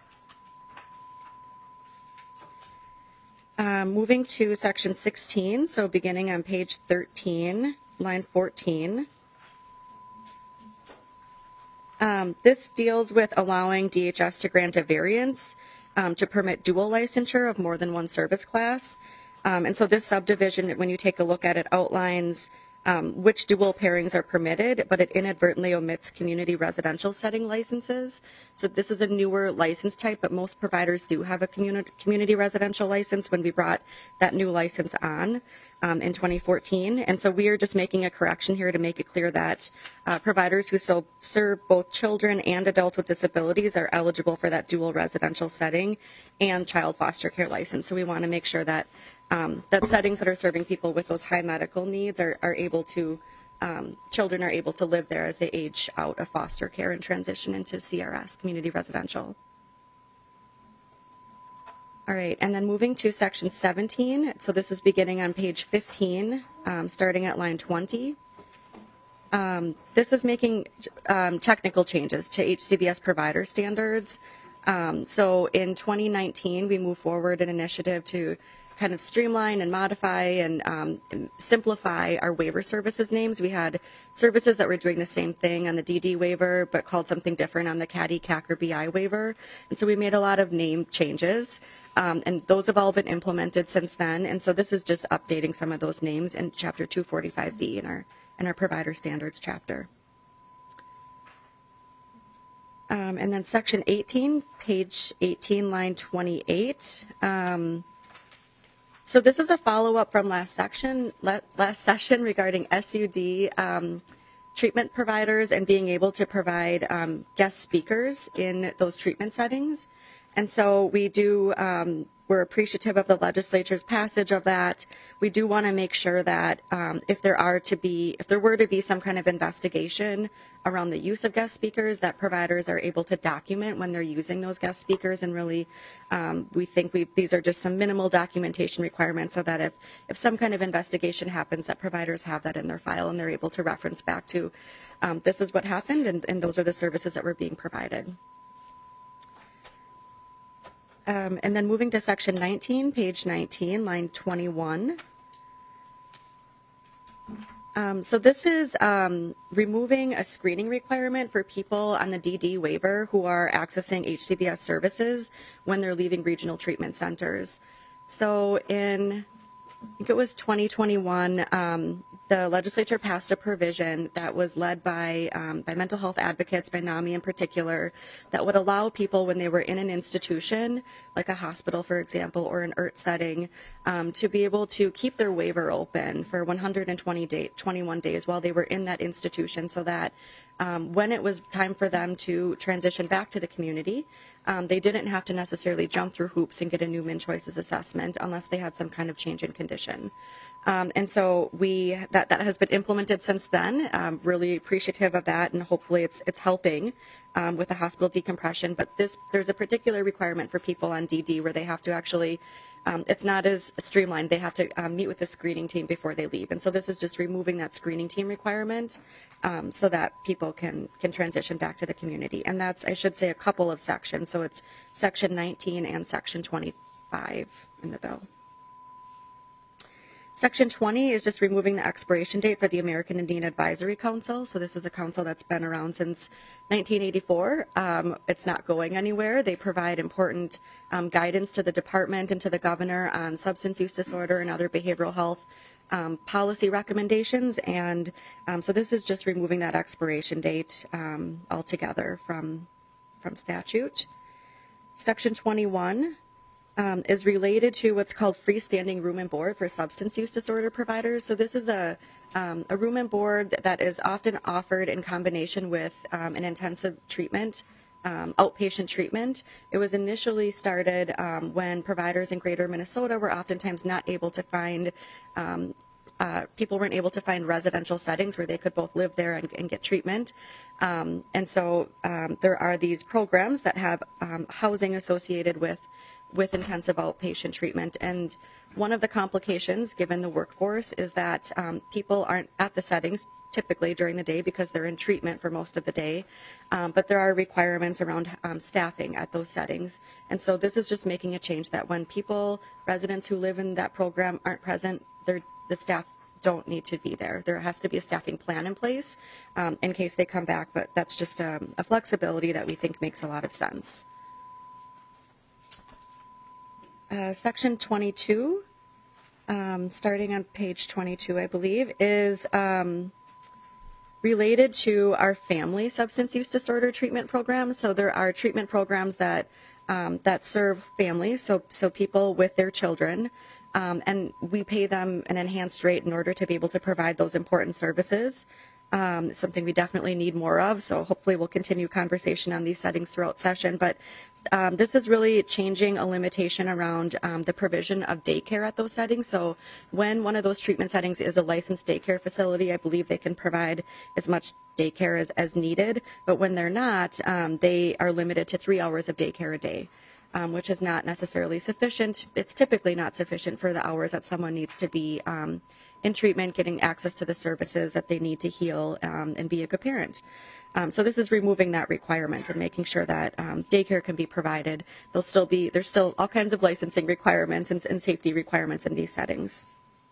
Um, moving to section sixteen, so beginning on page thirteen, line fourteen. Um, this deals with allowing D H S to grant a variance um, to permit dual licensure of more than one service class. Um, and so this subdivision, when you take a look at it, outlines um, which dual pairings are permitted, but it inadvertently omits community residential setting licenses. So this is a newer license type, but most providers do have a community community residential license when we brought that new license on. um, in twenty fourteen. And so we are just making a correction here to make it clear that uh, providers who so serve both children and adults with disabilities are eligible for that dual residential setting and child foster care license. So we want to make sure that um, that settings that are serving people with those high medical needs are, are able to, um, children are able to live there as they age out of foster care and transition into C R S, community residential. All right, and then moving to section seventeen. So this is beginning on page fifteen, um, starting at line twenty. Um, this is making um, technical changes to H C B S provider standards. Um, so in twenty nineteen, we moved forward an initiative to kind of streamline and modify and um, simplify our waiver services names. We had services that were doing the same thing on the D D waiver, but called something different on the C A D, C A C, or B I waiver. And so we made a lot of name changes. Um, and those have all been implemented since then. And so this is just updating some of those names in Chapter two forty-five D in our, in our Provider Standards chapter. Um, and then Section eighteen, page eighteen, line twenty-eight. Um, so this is a follow-up from last section, last session regarding S U D um, treatment providers and being able to provide um, guest speakers in those treatment settings. And so we do, um, we're appreciative of the legislature's passage of that. We do want to make sure that um, if there are to be, if there were to be some kind of investigation around the use of guest speakers, that providers are able to document when they're using those guest speakers. And really, um, we think we, these are just some minimal documentation requirements so that if, if some kind of investigation happens, that providers have that in their file and they're able to reference back to um, this is what happened and, and those are the services that were being provided. Um, and then moving to section nineteen, page nineteen, line twenty-one. Um, so this is um, removing a screening requirement for people on the D D waiver who are accessing H C B S services when they're leaving regional treatment centers. So in, I think it was twenty twenty-one, um, the legislature passed a provision that was led by um, by mental health advocates, by NAMI in particular, that would allow people when they were in an institution, like a hospital, for example, or an I R T setting, um, to be able to keep their waiver open for one hundred twenty day, twenty-one days while they were in that institution so that um, when it was time for them to transition back to the community, um, they didn't have to necessarily jump through hoops and get a new MnChoices assessment unless they had some kind of change in condition. Um, and so we that, that has been implemented since then. Um, really appreciative of that, and hopefully it's it's helping um, with the hospital decompression. But this there's a particular requirement for people on D D where they have to actually, um, it's not as streamlined. They have to um, meet with the screening team before they leave. And so this is just removing that screening team requirement um, so that people can can transition back to the community. And that's, I should say, a couple of sections. So it's section nineteen and section twenty-five in the bill. Section twenty is just removing the expiration date for the American Indian Advisory Council. So this is a council that's been around since nineteen eighty-four. Um, it's not going anywhere. They provide important um, guidance to the department and to the governor on substance use disorder and other behavioral health um, policy recommendations. And um, so this is just removing that expiration date um, altogether from, from statute. Section twenty-one. Um, is related to what's called freestanding room and board for substance use disorder providers. So this is a, um, a room and board that is often offered in combination with um, an intensive treatment, um, outpatient treatment. It was initially started um, when providers in greater Minnesota were oftentimes not able to find, um, uh, people weren't able to find residential settings where they could both live there and, and get treatment. Um, and so um, there are these programs that have um, housing associated with with intensive outpatient treatment. And one of the complications, given the workforce, is that um, people aren't at the settings typically during the day because they're in treatment for most of the day. Um, but there are requirements around um, staffing at those settings. And so this is just making a change that when people, residents who live in that program aren't present, the staff don't need to be there. There has to be a staffing plan in place um, in case they come back, but that's just a, a flexibility that we think makes a lot of sense. Uh, section twenty-two, um, starting on page twenty-two, I believe, is um, related to our family substance use disorder treatment programs. So there are treatment programs that um, that serve families, so so people with their children. um, and we pay them an enhanced rate in order to be able to provide those important services. Um, it's something we definitely need more of, so hopefully we'll continue conversation on these settings throughout session. But um, this is really changing a limitation around um, the provision of daycare at those settings. So when one of those treatment settings is a licensed daycare facility, I believe they can provide as much daycare as, as needed. But when they're not, um, they are limited to three hours of daycare a day. Um, which is not necessarily sufficient. It's typically not sufficient for the hours that someone needs to be um, in treatment, getting access to the services that they need to heal um, and be a good parent. Um, so this is removing that requirement and making sure that um, daycare can be provided. There'll still be there's still all kinds of licensing requirements and, and safety requirements in these settings.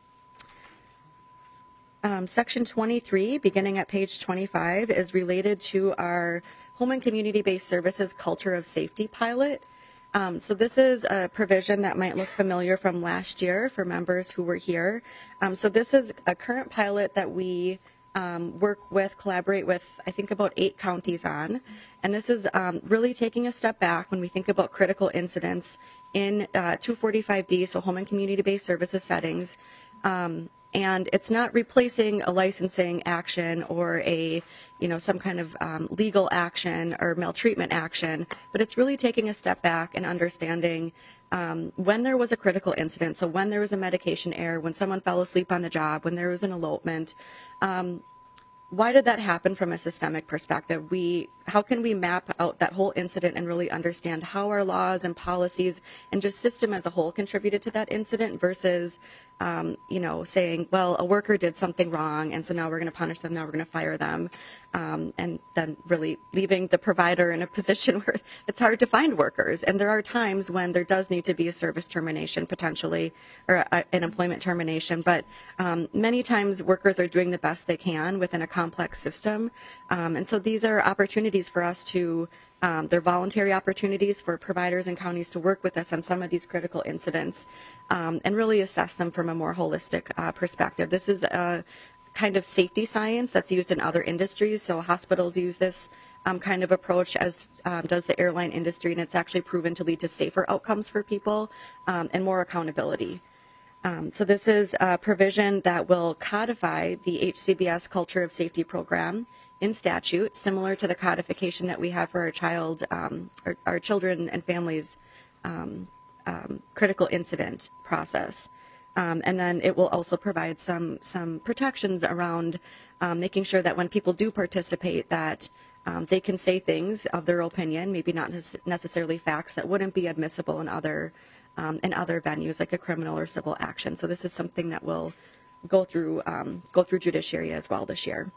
Um, section twenty-three, beginning at page twenty-five, is related to our home and community-based services culture of safety pilot. Um, so this is a provision that might look familiar from last year for members who were here. Um, so this is a current pilot that we um, work with, collaborate with, I think about eight counties on. And this is um, really taking a step back when we think about critical incidents in uh, two forty-five D, so home and community-based services settings. Um, and it's not replacing a licensing action or a, you know, some kind of um, legal action or maltreatment action, but it's really taking a step back and understanding um, when there was a critical incident, so when there was a medication error, when someone fell asleep on the job, when there was an elopement, um, why did that happen from a systemic perspective? We, how can we map out that whole incident and really understand how our laws and policies and just system as a whole contributed to that incident versus, um, you know, saying, well, a worker did something wrong, and so now we're going to punish them, now we're going to fire them, um, and then really leaving the provider in a position where it's hard to find workers. And there are times when there does need to be a service termination potentially, or a, an employment termination, but um, many times workers are doing the best they can within a complex system. Um, and so these are opportunities for us to, um, they're voluntary opportunities for providers and counties to work with us on some of these critical incidents um, and really assess them from a more holistic uh, perspective. This is a kind of safety science that's used in other industries. So hospitals use this um, kind of approach, as um, does the airline industry, and it's actually proven to lead to safer outcomes for people um, and more accountability. Um, so this is a provision that will codify the H C B S Culture of Safety program in statute, similar to the codification that we have for our child, um, our, our children and families um, um, critical incident process. Um, and then it will also provide some some protections around um, making sure that when people do participate, that um, they can say things of their opinion, maybe not necessarily facts that wouldn't be admissible in other Um, in other venues like a criminal or civil action. So this is something that will go through um, go through judiciary as well this year.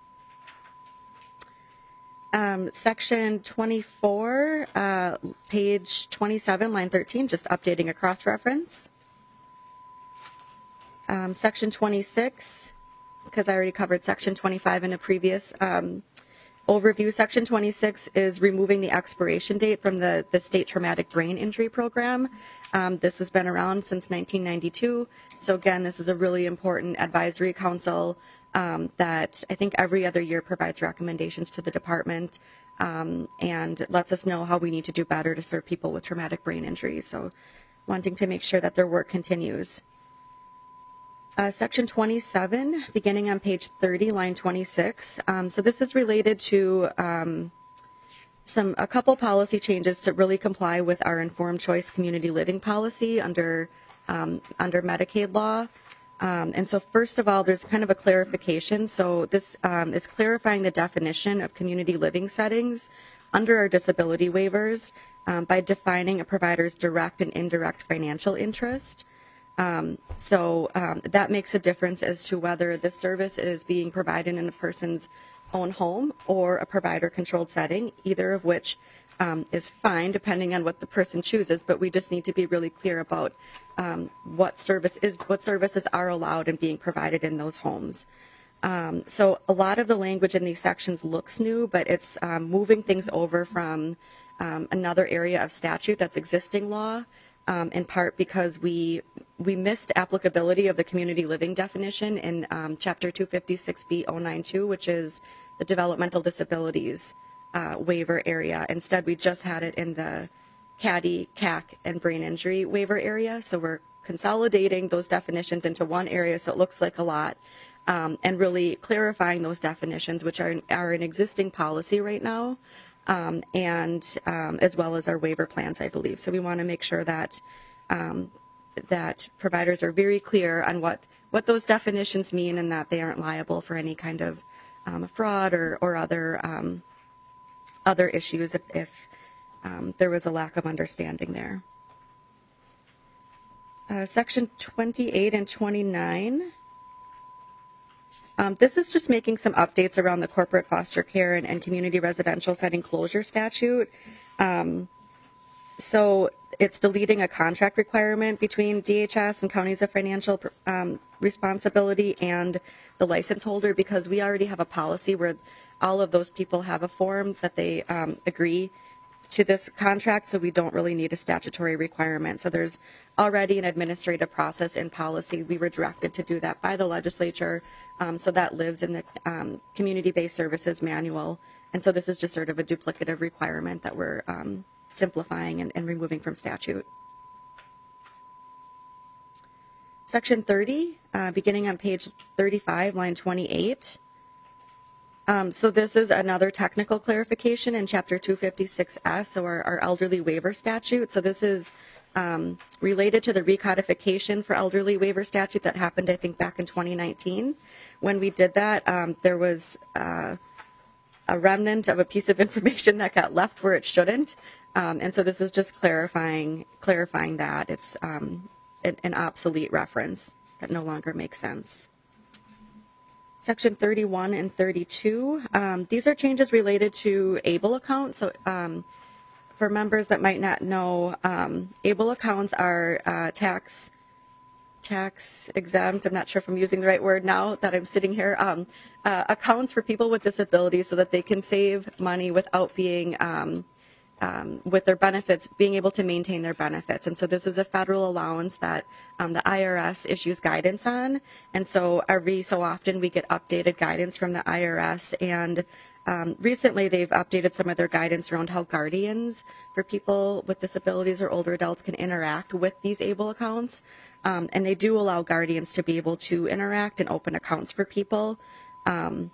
Um, section twenty-four, uh, page twenty-seven, line thirteen, just updating a cross-reference. Um, section twenty-six, because I already covered section twenty-five in a previous um, overview. Section twenty-six is removing the expiration date from the, the state traumatic brain injury program. Um, this has been around since nineteen ninety-two. So again, this is a really important advisory council um, that I think every other year provides recommendations to the department um, and lets us know how we need to do better to serve people with traumatic brain injuries. So wanting to make sure that their work continues. Uh, section twenty-seven, beginning on page thirty, line twenty-six. Um, so this is related to um, some a couple policy changes to really comply with our informed choice community living policy under um, under Medicaid law. Um, and so first of all, there's kind of a clarification. So this um, is clarifying the definition of community living settings under our disability waivers um, by defining a provider's direct and indirect financial interest. Um, so um, that makes a difference as to whether the service is being provided in a person's own home or a provider-controlled setting, either of which um, is fine depending on what the person chooses. But we just need to be really clear about um, what service is, what services are allowed and being provided in those homes. Um, so a lot of the language in these sections looks new, but it's um, moving things over from um, another area of statute that's existing law. Um, in part because we we missed applicability of the community living definition in um, Chapter two fifty-six B oh nine two, which is the developmental disabilities uh, waiver area. Instead, we just had it in the CADI, C A C, and brain injury waiver area. So we're consolidating those definitions into one area so it looks like a lot, um, and really clarifying those definitions, which are, are an existing policy right now, um, and um, as well as our waiver plans, I believe. So we want to make sure that um, that providers are very clear on what, what those definitions mean and that they aren't liable for any kind of um, fraud or, or other um, other issues if, if um, there was a lack of understanding there. Uh, section twenty-eight and twenty-nine. Um, this is just making some updates around the corporate foster care and, and community residential setting closure statute. Um, so it's deleting a contract requirement between D H S and counties of financial um, responsibility and the license holder, because we already have a policy where all of those people have a form that they um, agree to this contract, so we don't really need a statutory requirement. So there's already an administrative process in policy. We were directed to do that by the legislature, um, so that lives in the um, community-based services manual. And so this is just sort of a duplicative requirement that we're um, simplifying and, and removing from statute. Section thirty, uh, beginning on page thirty-five, line twenty-eight. Um, so this is another technical clarification in Chapter two fifty-six S, so our, our elderly waiver statute. So this is um, related to the recodification for elderly waiver statute that happened, I think, back in twenty nineteen. When we did that, um, there was uh, a remnant of a piece of information that got left where it shouldn't. Um, and so this is just clarifying clarifying that. It's um, an, an obsolete reference that no longer makes sense. Section thirty-one and thirty-two, um, these are changes related to ABLE accounts. So um, for members that might not know, um, ABLE accounts are uh, tax tax exempt. I'm not sure if I'm using the right word now that I'm sitting here. Um, uh, accounts for people with disabilities so that they can save money without being um, Um, with their benefits, being able to maintain their benefits. And so this is a federal allowance that um, the I R S issues guidance on. And so every so often we get updated guidance from the I R S. And um, recently they've updated some of their guidance around how guardians for people with disabilities or older adults can interact with these ABLE accounts. Um, and they do allow guardians to be able to interact and open accounts for people. Um,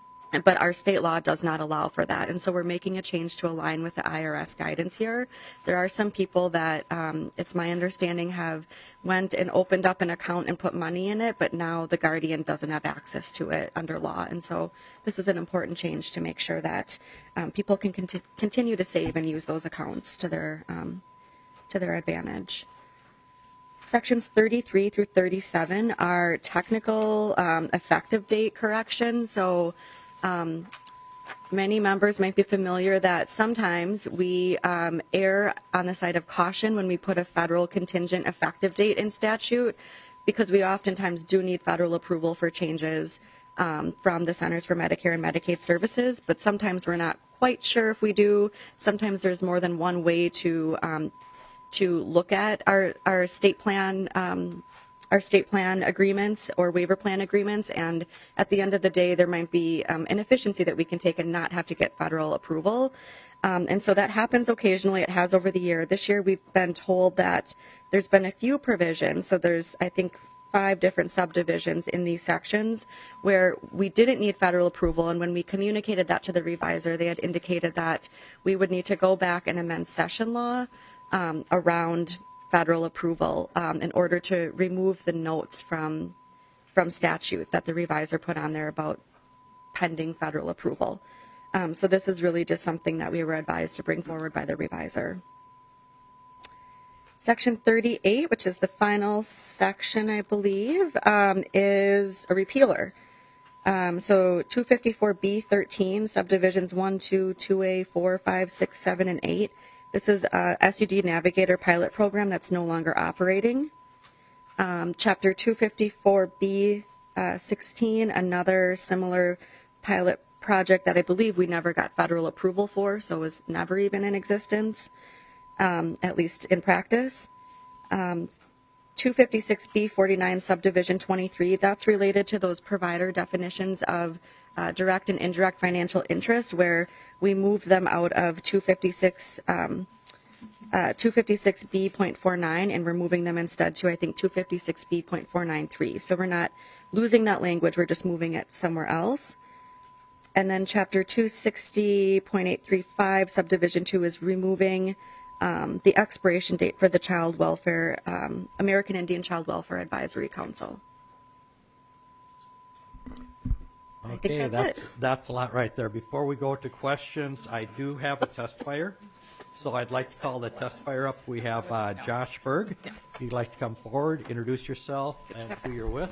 But our state law does not allow for that. And so we're making a change to align with the I R S guidance here. There are some people that, um, it's my understanding, have went and opened up an account and put money in it, but now the guardian doesn't have access to it under law. And so this is an important change to make sure that um, people can conti- continue to save and use those accounts to their, um, to their advantage. Sections thirty-three through thirty-seven are technical um, effective date corrections. So Um, many members might be familiar that sometimes we um, err on the side of caution when we put a federal contingent effective date in statute, because we oftentimes do need federal approval for changes um, from the Centers for Medicare and Medicaid Services, but sometimes we're not quite sure if we do. Sometimes there's more than one way to um, to look at our, our state plan um our state plan agreements or waiver plan agreements, and at the end of the day there might be um, an efficiency that we can take and not have to get federal approval. Um, and so that happens occasionally. It has over the year. This year we've been told that there's been a few provisions, so there's I think five different subdivisions in these sections where we didn't need federal approval, and when we communicated that to the revisor, they had indicated that we would need to go back and amend session law um, around federal approval um, in order to remove the notes from from statute that the revisor put on there about pending federal approval. Um, so this is really just something that we were advised to bring forward by the revisor. Section thirty-eight, which is the final section, I believe, um, is a repealer. Um, so two fifty-four B thirteen, subdivisions one, two, two A, four, five, six, seven, and eight. This is a S U D Navigator pilot program that's no longer operating. Um, chapter two fifty-four B sixteen, another similar pilot project that I believe we never got federal approval for, so it was never even in existence, um, at least in practice. Um, two fifty-six B forty-nine, subdivision twenty-three, that's related to those provider definitions of Uh, direct and indirect financial interest, where we moved them out of two fifty-six um, uh, two fifty-six B point four nine, and we're moving them instead to, I think, two fifty-six B point four nine three. So we're not losing that language, we're just moving it somewhere else. And then chapter two sixty point eight three five, subdivision two, is removing um, the expiration date for the Child Welfare, um, American Indian Child Welfare Advisory Council. I think Okay, that's that's, it. that's a lot right there. Before we go to questions, I do have a testifier. So I'd like to call the testifier up. We have uh, Josh Berg. If you'd like to come forward, introduce yourself and who you're with.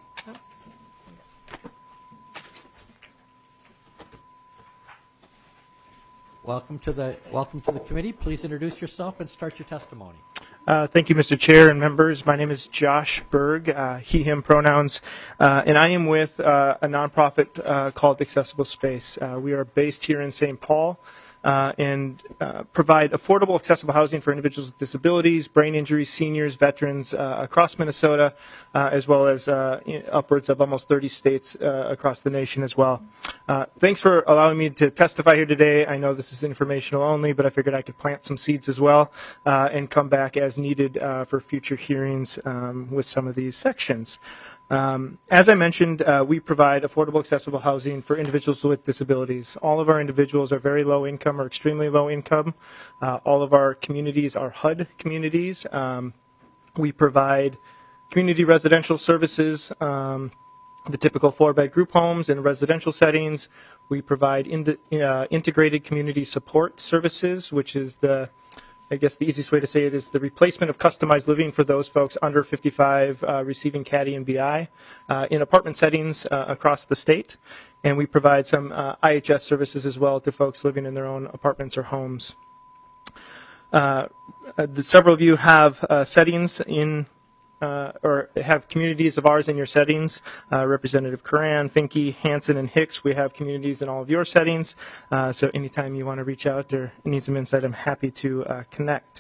Welcome to the welcome to the committee. Please introduce yourself and start your testimony. Uh, thank you, Mister Chair and members. My name is Josh Berg, uh, he, him pronouns, uh, and I am with uh, a nonprofit uh, called Accessible Space. Uh, we are based here in Saint Paul uh, and uh, provide affordable, accessible housing for individuals with disabilities, brain injuries, seniors, veterans uh, across Minnesota, uh, as well as uh, upwards of almost thirty states uh, across the nation as well. Uh, thanks for allowing me to testify here today. I know this is informational only, but I figured I could plant some seeds as well uh, and come back as needed uh, for future hearings um, with some of these sections. Um, as I mentioned, uh, we provide affordable, accessible housing for individuals with disabilities. All of our individuals are very low income or extremely low income. Uh, all of our communities are H U D communities. Um, we provide community residential services, um, the typical four-bed group homes in residential settings. We provide in, uh, integrated community support services, which is the, I guess the easiest way to say it is the replacement of customized living for those folks under fifty-five uh, receiving C A D D and B I uh, in apartment settings uh, across the state. And we provide some uh, I H S services as well to folks living in their own apartments or homes. Uh, uh, several of you have uh, settings in Uh, or have communities of ours in your settings. Uh, Representative Curran, Finke, Hansen, and Hicks, we have communities in all of your settings. Uh, so anytime you want to reach out or need some insight, I'm happy to uh, connect.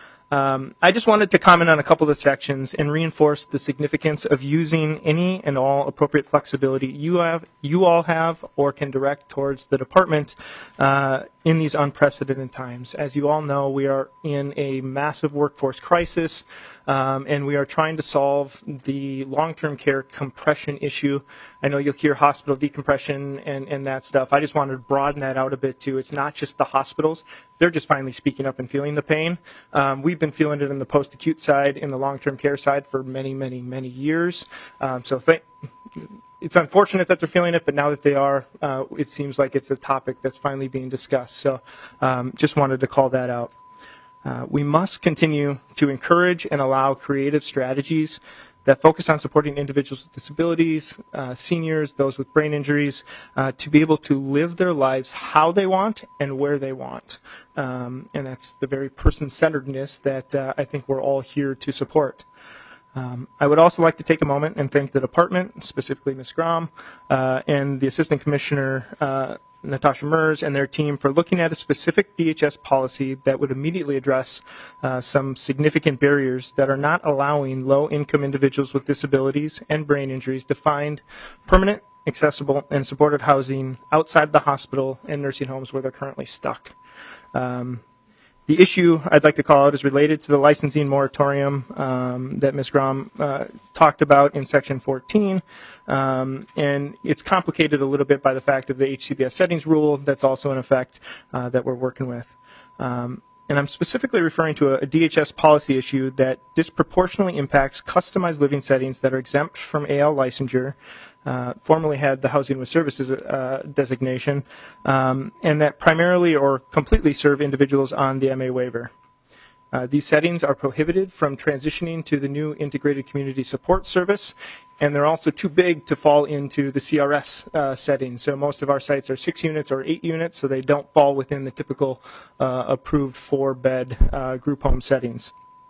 Um, I just wanted to comment on a couple of sections and reinforce the significance of using any and all appropriate flexibility you have, you all have, or can direct towards the department uh, in these unprecedented times. As you all know, we are in a massive workforce crisis, um, and we are trying to solve the long-term care compression issue. I know you'll hear hospital decompression and, and that stuff. I just wanted to broaden that out a bit too. It's not just the hospitals. They're just finally speaking up and feeling the pain. Um, we've been feeling it in the post-acute side, in the long-term care side for many, many, many years. Um, so th- it's unfortunate that they're feeling it, but now that they are, uh, it seems like it's a topic that's finally being discussed. So um, just wanted to call that out. Uh, we must continue to encourage and allow creative strategies that focus on supporting individuals with disabilities, uh, seniors, those with brain injuries, uh, to be able to live their lives how they want and where they want. Um, and that's the very person-centeredness that uh, I think we're all here to support. Um, I would also like to take a moment and thank the department, specifically Miz Grom, uh, and the Assistant Commissioner, uh, Natasha Mers, and their team for looking at a specific D H S policy that would immediately address uh, some significant barriers that are not allowing low-income individuals with disabilities and brain injuries to find permanent, accessible, and supported housing outside the hospital and nursing homes where they're currently stuck. Um, The issue I'd like to call out is related to the licensing moratorium um, that Miz Grom uh, talked about in Section fourteen, um, and it's complicated a little bit by the fact of the H C B S settings rule that's also in effect uh, that we're working with. Um, and I'm specifically referring to a, a D H S policy issue that disproportionately impacts customized living settings that are exempt from A L licensure, Uh, formerly had the Housing with Services uh, designation, um, and that primarily or completely serve individuals on the M A waiver. Uh, these settings are prohibited from transitioning to the new Integrated Community Support Service, and they're also too big to fall into the C R S uh, setting. So most of our sites are six units or eight units, so they don't fall within the typical uh, approved four-bed uh, group home settings.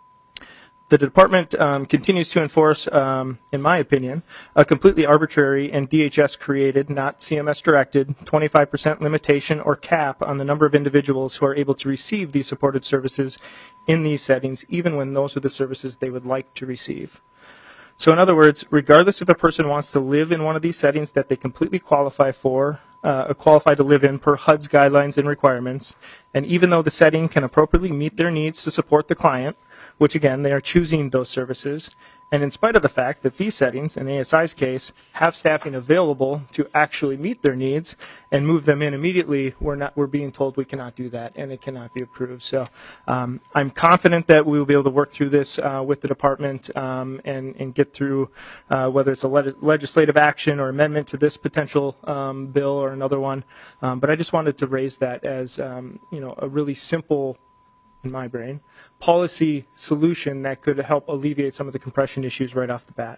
The department um, continues to enforce, um, in my opinion, a completely arbitrary and D H S-created, not C M S-directed, twenty-five percent limitation or cap on the number of individuals who are able to receive these supported services in these settings, even when those are the services they would like to receive. So in other words, regardless if a person wants to live in one of these settings that they completely qualify for, uh, qualified to live in per H U D's guidelines and requirements. And even though the setting can appropriately meet their needs to support the client, which again, they are choosing those services, and in spite of the fact that these settings, in A S I's case, have staffing available to actually meet their needs and move them in immediately, we're not we're being told we cannot do that and it cannot be approved. So um, I'm confident that we will be able to work through this uh, with the department um, and, and get through uh, whether it's a le- legislative action or amendment to this potential um, bill or another one. Um, but I just wanted to raise that as um, you know a really simple, in my brain, policy solution that could help alleviate some of the compression issues right off the bat.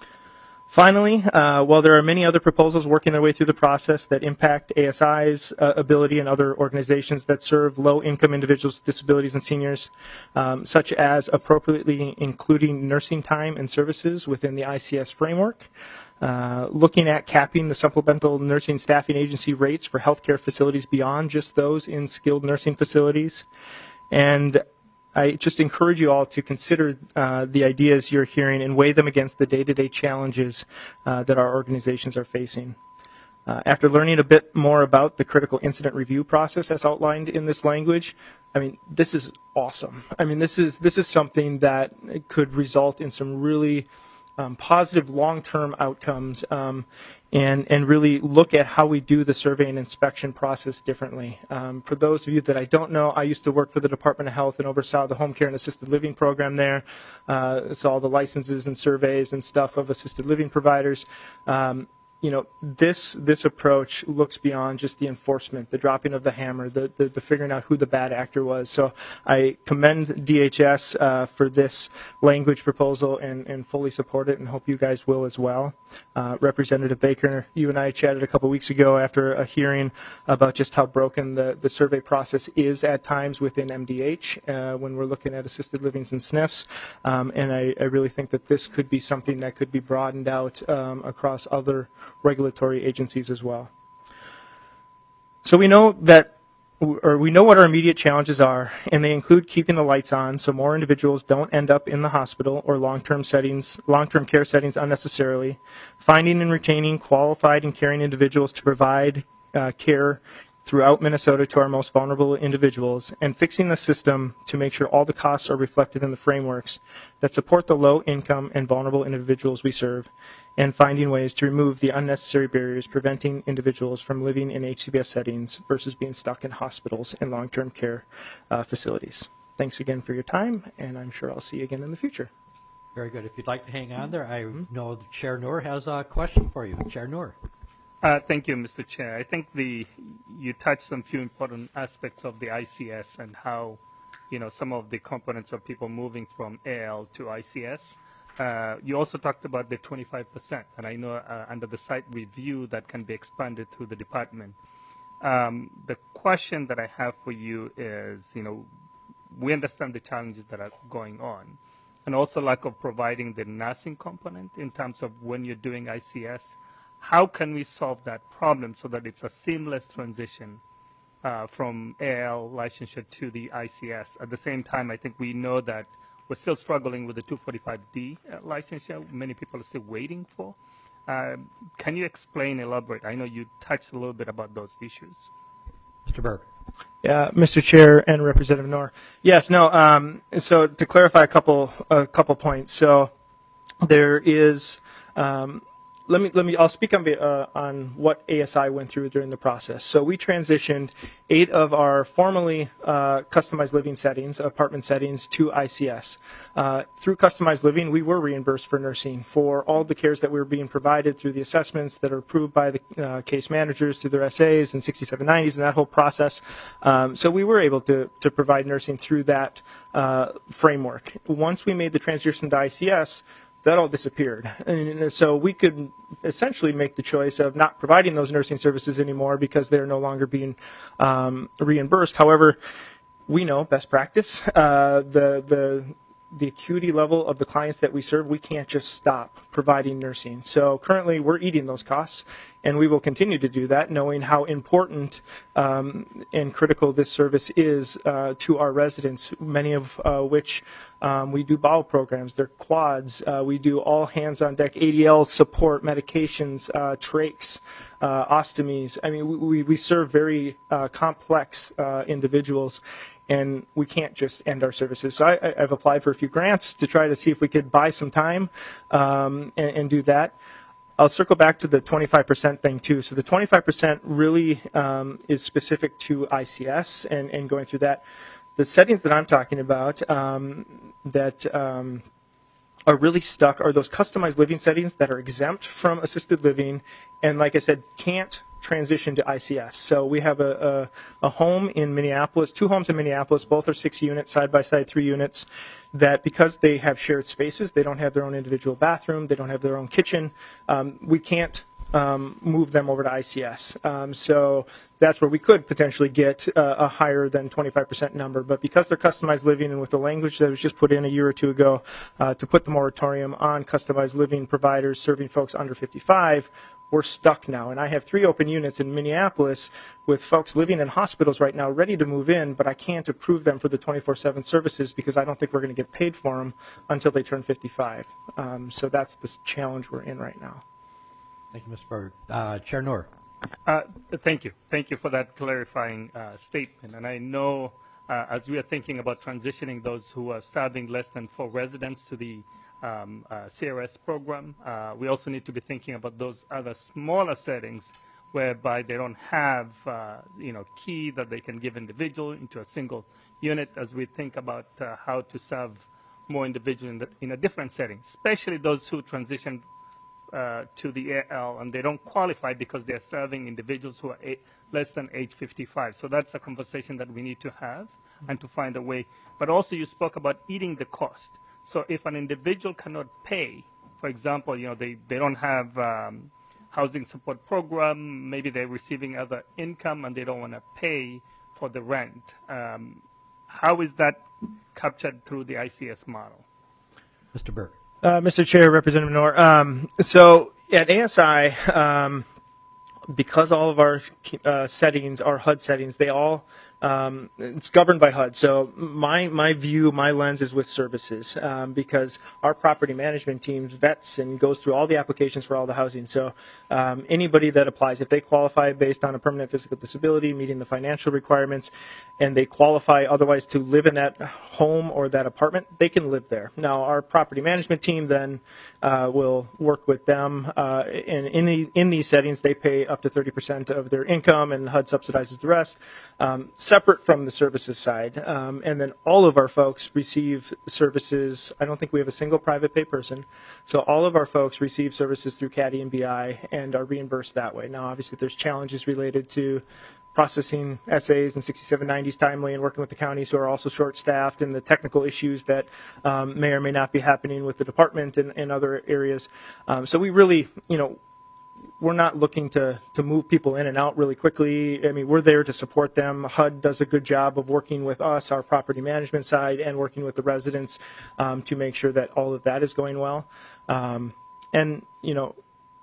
Finally, uh, while there are many other proposals working their way through the process that impact A S I's uh, ability and other organizations that serve low-income individuals, disabilities, and seniors, um, such as appropriately including nursing time and services within the I C S framework, uh, looking at capping the supplemental nursing staffing agency rates for healthcare facilities beyond just those in skilled nursing facilities, and I just encourage you all to consider uh, the ideas you're hearing and weigh them against the day-to-day challenges uh, that our organizations are facing. Uh, after learning a bit more about the critical incident review process as outlined in this language, I mean, this is awesome. I mean, this is this is something that could result in some really um, positive long-term outcomes um, and, and really look at how we do the survey and inspection process differently. Um, for those of you that I don't know, I used to work for the Department of Health and oversaw the home care and assisted living program there. Uh, so all the licenses and surveys and stuff of assisted living providers. Um, You know, this this approach looks beyond just the enforcement, the dropping of the hammer, the, the, the figuring out who the bad actor was. So I commend D H S uh, for this language proposal and, and fully support it and hope you guys will as well. Uh, Representative Baker, you and I chatted a couple weeks ago after a hearing about just how broken the, the survey process is at times within M D H uh, when we're looking at assisted livings and S N Fs. Um, and I, I really think that this could be something that could be broadened out um, across other regulatory agencies as well. So we know that, or we know what our immediate challenges are, and they include keeping the lights on so more individuals don't end up in the hospital or long-term settings, long-term care settings unnecessarily, finding and retaining qualified and caring individuals to provide uh, care throughout Minnesota to our most vulnerable individuals, and fixing the system to make sure all the costs are reflected in the frameworks that support the low-income and vulnerable individuals we serve, and finding ways to remove the unnecessary barriers preventing individuals from living in H C B S settings versus being stuck in hospitals and long-term care uh, facilities. Thanks again for your time, and I'm sure I'll see you again in the future. Very good. If you'd like to hang on there, I know that Chair Noor has a question for you. Chair Noor. Uh, thank you, Mister Chair. I think the you touched some few important aspects of the I C S and how, you know, some of the components of people moving from A L to I C S. Uh, you also talked about the twenty-five percent, and I know uh, under the site review that can be expanded through the department. Um, the question that I have for you is, you know, we understand the challenges that are going on, and also lack of providing the nursing component in terms of when you're doing I C S. How can we solve that problem so that it's a seamless transition uh, from A L licensure to the I C S? At the same time, I think we know that we're still struggling with the two forty-five D uh, licensure. Many people are still waiting for. Uh, can you explain, elaborate? I know you touched a little bit about those issues. Mister Berg. Yeah, Mister Chair and Representative Noor. Yes, no. Um, so to clarify a couple a couple points. So there is. Um, Let me, let me, I'll speak on, uh, on what A S I went through during the process. So we transitioned eight of our formerly uh, customized living settings, apartment settings, to I C S. Uh, through customized living, we were reimbursed for nursing for all the cares that we were being provided through the assessments that are approved by the uh, case managers through their S As and sixty-seven nineties and that whole process. Um, so we were able to, to provide nursing through that uh, framework. Once we made the transition to I C S, that all disappeared. And so we could essentially make the choice of not providing those nursing services anymore because they're no longer being um, reimbursed. However, we know best practice, uh, the, the, the acuity level of the clients that we serve, we can't just stop providing nursing. So currently we're eating those costs, and we will continue to do that, knowing how important um, and critical this service is uh, to our residents, many of uh, which um, we do bowel programs, they're quads, uh, we do all hands on deck A D L support, medications, uh, trachs, uh, ostomies. I mean, we, we serve very uh, complex uh, individuals, and we can't just end our services. So I, I've applied for a few grants to try to see if we could buy some time um, and, and do that. I'll circle back to the twenty-five percent thing too. So the twenty-five percent really um, is specific to I C S and, and going through that. The settings that I'm talking about um, that um, are really stuck are those customized living settings that are exempt from assisted living and, like I said, can't transition to I C S. So we have a, a, a home in Minneapolis, two homes in Minneapolis, both are six units, side by side, three units, that because they have shared spaces, they don't have their own individual bathroom, they don't have their own kitchen, um, we can't um, move them over to I C S. Um, so that's where we could potentially get uh, a higher than twenty-five percent number. But because they're customized living and with the language that was just put in a year or two ago uh, to put the moratorium on customized living providers serving folks under fifty-five, we're stuck now. And I have three open units in Minneapolis with folks living in hospitals right now ready to move in, but I can't approve them for the twenty-four seven services because I don't think we're going to get paid for them until they turn fifty-five. Um, so that's the challenge we're in right now. Thank you, Mister Berg. Uh, Chair Noor. Uh, thank you. Thank you for that clarifying uh, statement. And I know uh, as we are thinking about transitioning those who are serving less than four residents to the um, uh, C R S program, uh, we also need to be thinking about those other smaller settings whereby they don't have, uh, you know, key that they can give individual into a single unit as we think about uh, how to serve more individuals in, the, in a different setting, especially those who transition Uh, to the A L and they don't qualify because they're serving individuals who are eight, less than age fifty-five. So that's a conversation that we need to have and to find a way. But also you spoke about eating the cost. So if an individual cannot pay, for example, you know, they, they don't have um, housing support program, maybe they're receiving other income and they don't want to pay for the rent. Um, how is that captured through the I C S model? Mister Berg. Uh, Mister Chair, Representative Noor. Um, so at A S I, um, because all of our uh, settings are H U D settings, they all um, it's governed by H U D. So my my view, my lens is with services um, because our property management team vets and goes through all the applications for all the housing. So um, anybody that applies, if they qualify based on a permanent physical disability, meeting the financial requirements, and they qualify otherwise to live in that home or that apartment, they can live there. Now our property management team then uh, will work with them, uh, and in the, in these settings they pay up to thirty percent of their income, and H U D subsidizes the rest. Um, separate from the services side. Um, and then all of our folks receive services. I don't think we have a single private pay person. So all of our folks receive services through Caddy and B I and are reimbursed that way. Now, obviously, there's challenges related to processing S As and sixty-seven nineties timely and working with the counties who are also short-staffed and the technical issues that um, may or may not be happening with the department and, and other areas. Um, so we really, you know, we're not looking to, to move people in and out really quickly. I mean, we're there to support them. H U D does a good job of working with us, our property management side, and working with the residents um, to make sure that all of that is going well. Um, and, you know,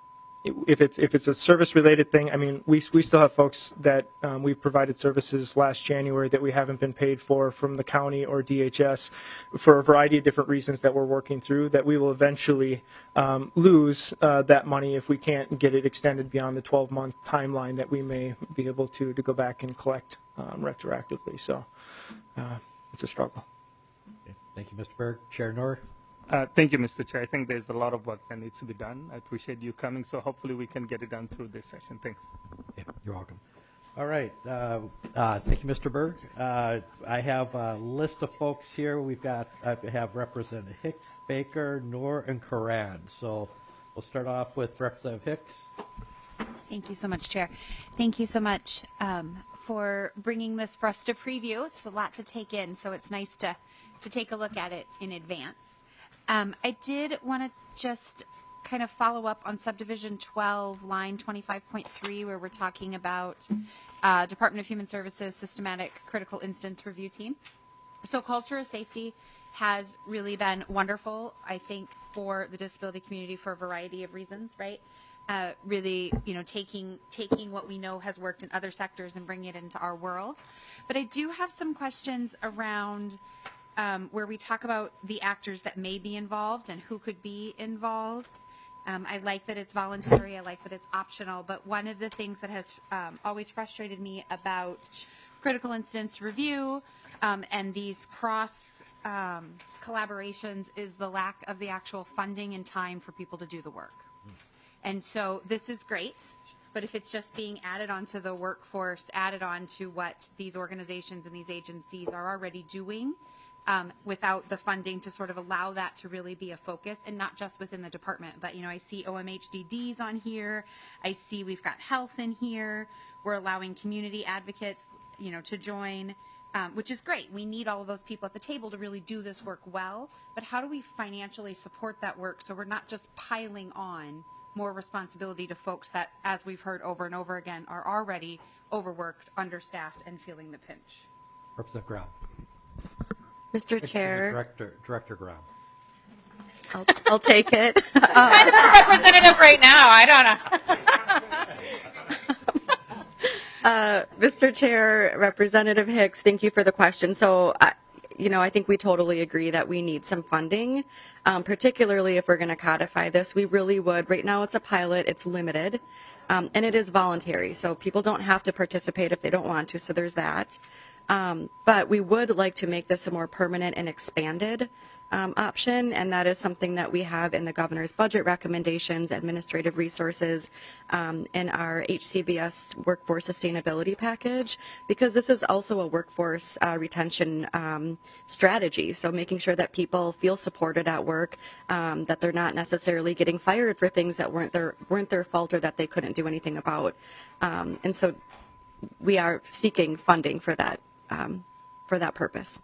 if it's if it's a service-related thing, I mean, we we still have folks that um, we provided services last January that we haven't been paid for from the county or D H S for a variety of different reasons that we're working through, that we will eventually um, lose uh, that money if we can't get it extended beyond the twelve-month timeline that we may be able to to go back and collect um, retroactively. So uh, it's a struggle. Okay. Thank you, Mister Berg. Chair Noor. Uh, thank you, Mister Chair. I think there's a lot of work that needs to be done. I appreciate you coming, so hopefully we can get it done through this session. Thanks. Yeah, you're welcome. All right. Uh, uh, thank you, Mister Berg. Uh, I have a list of folks here. We've got, I have Representative Hicks, Baker, Noor, and Karan. So we'll start off with Representative Hicks. Thank you so much, Chair. Thank you so much um, for bringing this for us to preview. There's a lot to take in, so it's nice to, to take a look at it in advance. Um, I did want to just kind of follow up on subdivision twelve, line twenty-five point three, where we're talking about uh, Department of Human Services Systematic Critical Instance Review Team. So culture of safety has really been wonderful, I think, for the disability community for a variety of reasons, right? Uh, really, you know, taking taking what we know has worked in other sectors and bringing it into our world. But I do have some questions around Um, where we talk about the actors that may be involved and who could be involved. Um, I like that it's voluntary. I like that it's optional. But one of the things that has um, always frustrated me about critical incidents review um, and these cross um, collaborations is the lack of the actual funding and time for people to do the work. And so this is great, but if it's just being added onto the workforce, added on to what these organizations and these agencies are already doing, um, without the funding to sort of allow that to really be a focus, and not just within the department, but, you know, I see O M H D Ds on here. I see we've got health in here. We're allowing community advocates, you know, to join, um, which is great. We need all of those people at the table to really do this work well, but how do we financially support that work so we're not just piling on more responsibility to folks that, as we've heard over and over again, are already overworked, understaffed, and feeling the pinch? Representative Graham. Mister Excuse me, Chair, Director, Director Graham. I'll, I'll take it. Kind of a representative right now. I don't know. Uh, Mister Chair, Representative Hicks, thank you for the question. So, uh, you know, I think we totally agree that we need some funding, um, particularly if we're going to codify this. We really would. Right now, it's a pilot. It's limited, um, and it is voluntary. So people don't have to participate if they don't want to. So there's that. Um, but we would like to make this a more permanent and expanded um, option, and that is something that we have in the governor's budget recommendations, administrative resources, um, in our H C B S workforce sustainability package, because this is also a workforce uh, retention um, strategy. So making sure that people feel supported at work, um, that they're not necessarily getting fired for things that weren't their weren't their fault or that they couldn't do anything about. Um, and so we are seeking funding for that um, for that purpose.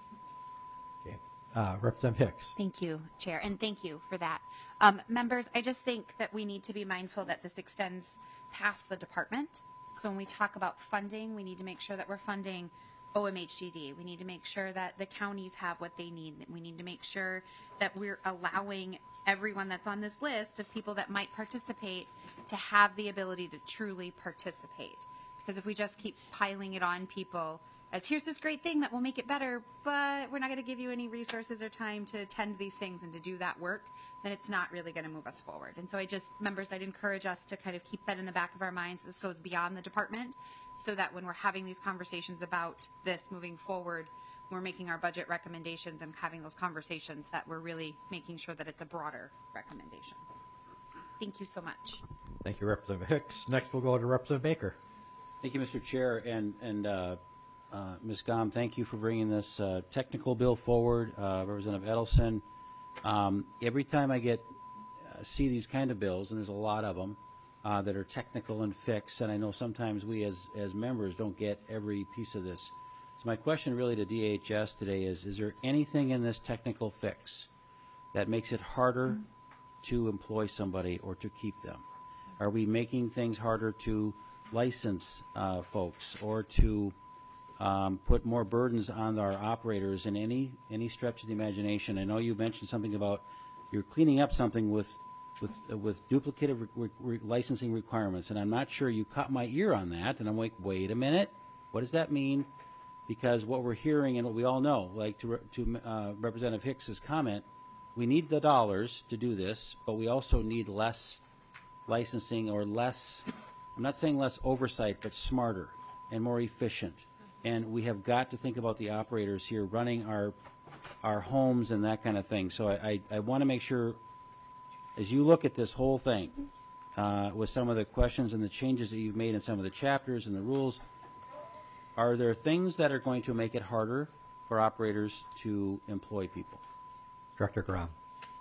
Uh, Representative Hicks. Thank you, Chair, and thank you for that. Um, members, I just think that we need to be mindful that this extends past the department. So when we talk about funding, we need to make sure that we're funding O M H D D. We need to make sure that the counties have what they need. We need to make sure that we're allowing everyone that's on this list of people that might participate to have the ability to truly participate. Because if we just keep piling it on people as here's this great thing that will make it better, but we're not going to give you any resources or time to attend to these things and to do that work, then it's not really going to move us forward. And so I just, members, I'd encourage us to kind of keep that in the back of our minds. This goes beyond the department, so that when we're having these conversations about this moving forward, we're making our budget recommendations and having those conversations, that we're really making sure that it's a broader recommendation. Thank you so much. Thank you, Representative Hicks. Next, we'll go to Representative Baker. Thank you, Mister Chair, and and uh, uh, Miz Gom, thank you for bringing this uh, technical bill forward. Uh, Representative Edelson, um, every time I get uh, see these kind of bills, and there's a lot of them uh, that are technical and fixed, and I know sometimes we as as members don't get every piece of this. So my question really to D H S today is: is there anything in this technical fix that makes it harder to employ somebody or to keep them? Are we making things harder to license uh, folks, or to um, put more burdens on our operators in any any stretch of the imagination? I know you mentioned something about you're cleaning up something with with uh, with duplicative re re licensing requirements, and I'm not sure you caught my ear on that. And I'm like, wait a minute, what does that mean? Because what we're hearing and what we all know, like to to uh, Representative Hicks's comment, we need the dollars to do this, but we also need less licensing, or less, I'm not saying less oversight, but smarter and more efficient. And we have got to think about the operators here running our our homes and that kind of thing. So I, I, I want to make sure, as you look at this whole thing, uh, with some of the questions and the changes that you've made in some of the chapters and the rules, are there things that are going to make it harder for operators to employ people? Director Graham.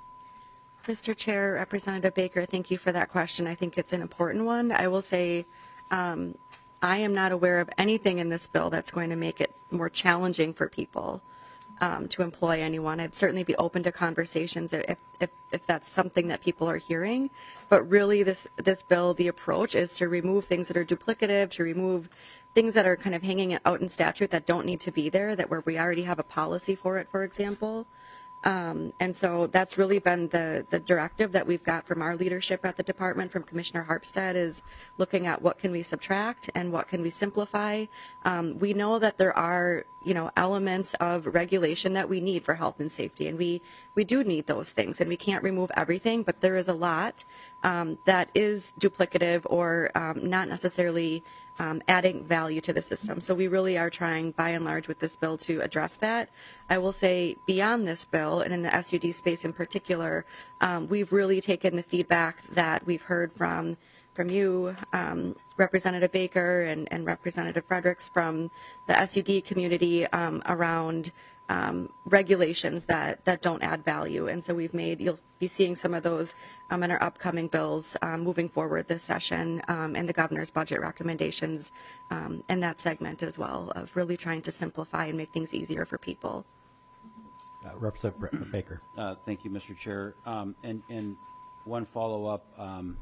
Mister Chair, Representative Baker, thank you for that question. I think it's an important one. I will say um, I am not aware of anything in this bill that's going to make it more challenging for people um, to employ anyone. I'd certainly be open to conversations if, if, if that's something that people are hearing. But really, this, this bill, the approach is to remove things that are duplicative, to remove things that are kind of hanging out in statute that don't need to be there, that where we already have a policy for it, for example. Um, and so that's really been the, the directive that we've got from our leadership at the department, from Commissioner Harpstead, is looking at what can we subtract and what can we simplify. Um, we know that there are, you know, elements of regulation that we need for health and safety, and we, we do need those things, and we can't remove everything, but there is a lot um, that is duplicative or um, not necessarily Um, adding value to the system. So we really are trying, by and large, with this bill to address that. I will say beyond this bill, and in the S U D space in particular, um, we've really taken the feedback that we've heard from from you, um, Representative Baker and, and Representative Fredericks from the S U D community um, around um, regulations that, that don't add value. And so we've made, you'll be seeing some of those um, in our upcoming bills um, moving forward this session um, and the governor's budget recommendations um, in that segment as well, of really trying to simplify and make things easier for people. Uh, Representative Baker. Uh, thank you, Mister Chair. Um, and, and one follow-up, um,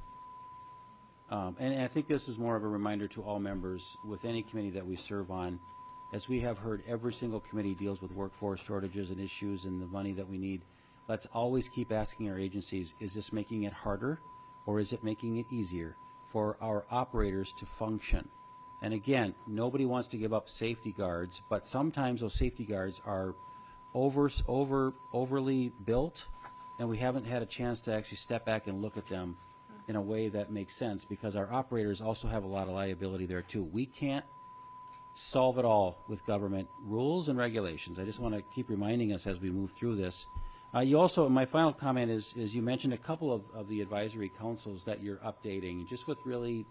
um, and, and I think this is more of a reminder to all members with any committee that we serve on. As we have heard, every single committee deals with workforce shortages and issues and the money that we need. Let's always keep asking our agencies, is this making it harder or is it making it easier for our operators to function? And again, nobody wants to give up safety guards, but sometimes those safety guards are over, over, overly built, and we haven't had a chance to actually step back and look at them in a way that makes sense, because our operators also have a lot of liability there too. We can't solve it all with government rules and regulations. I just want to keep reminding us as we move through this. Uh, you also, my final comment is, is you mentioned a couple of, of the advisory councils that you're updating, just with really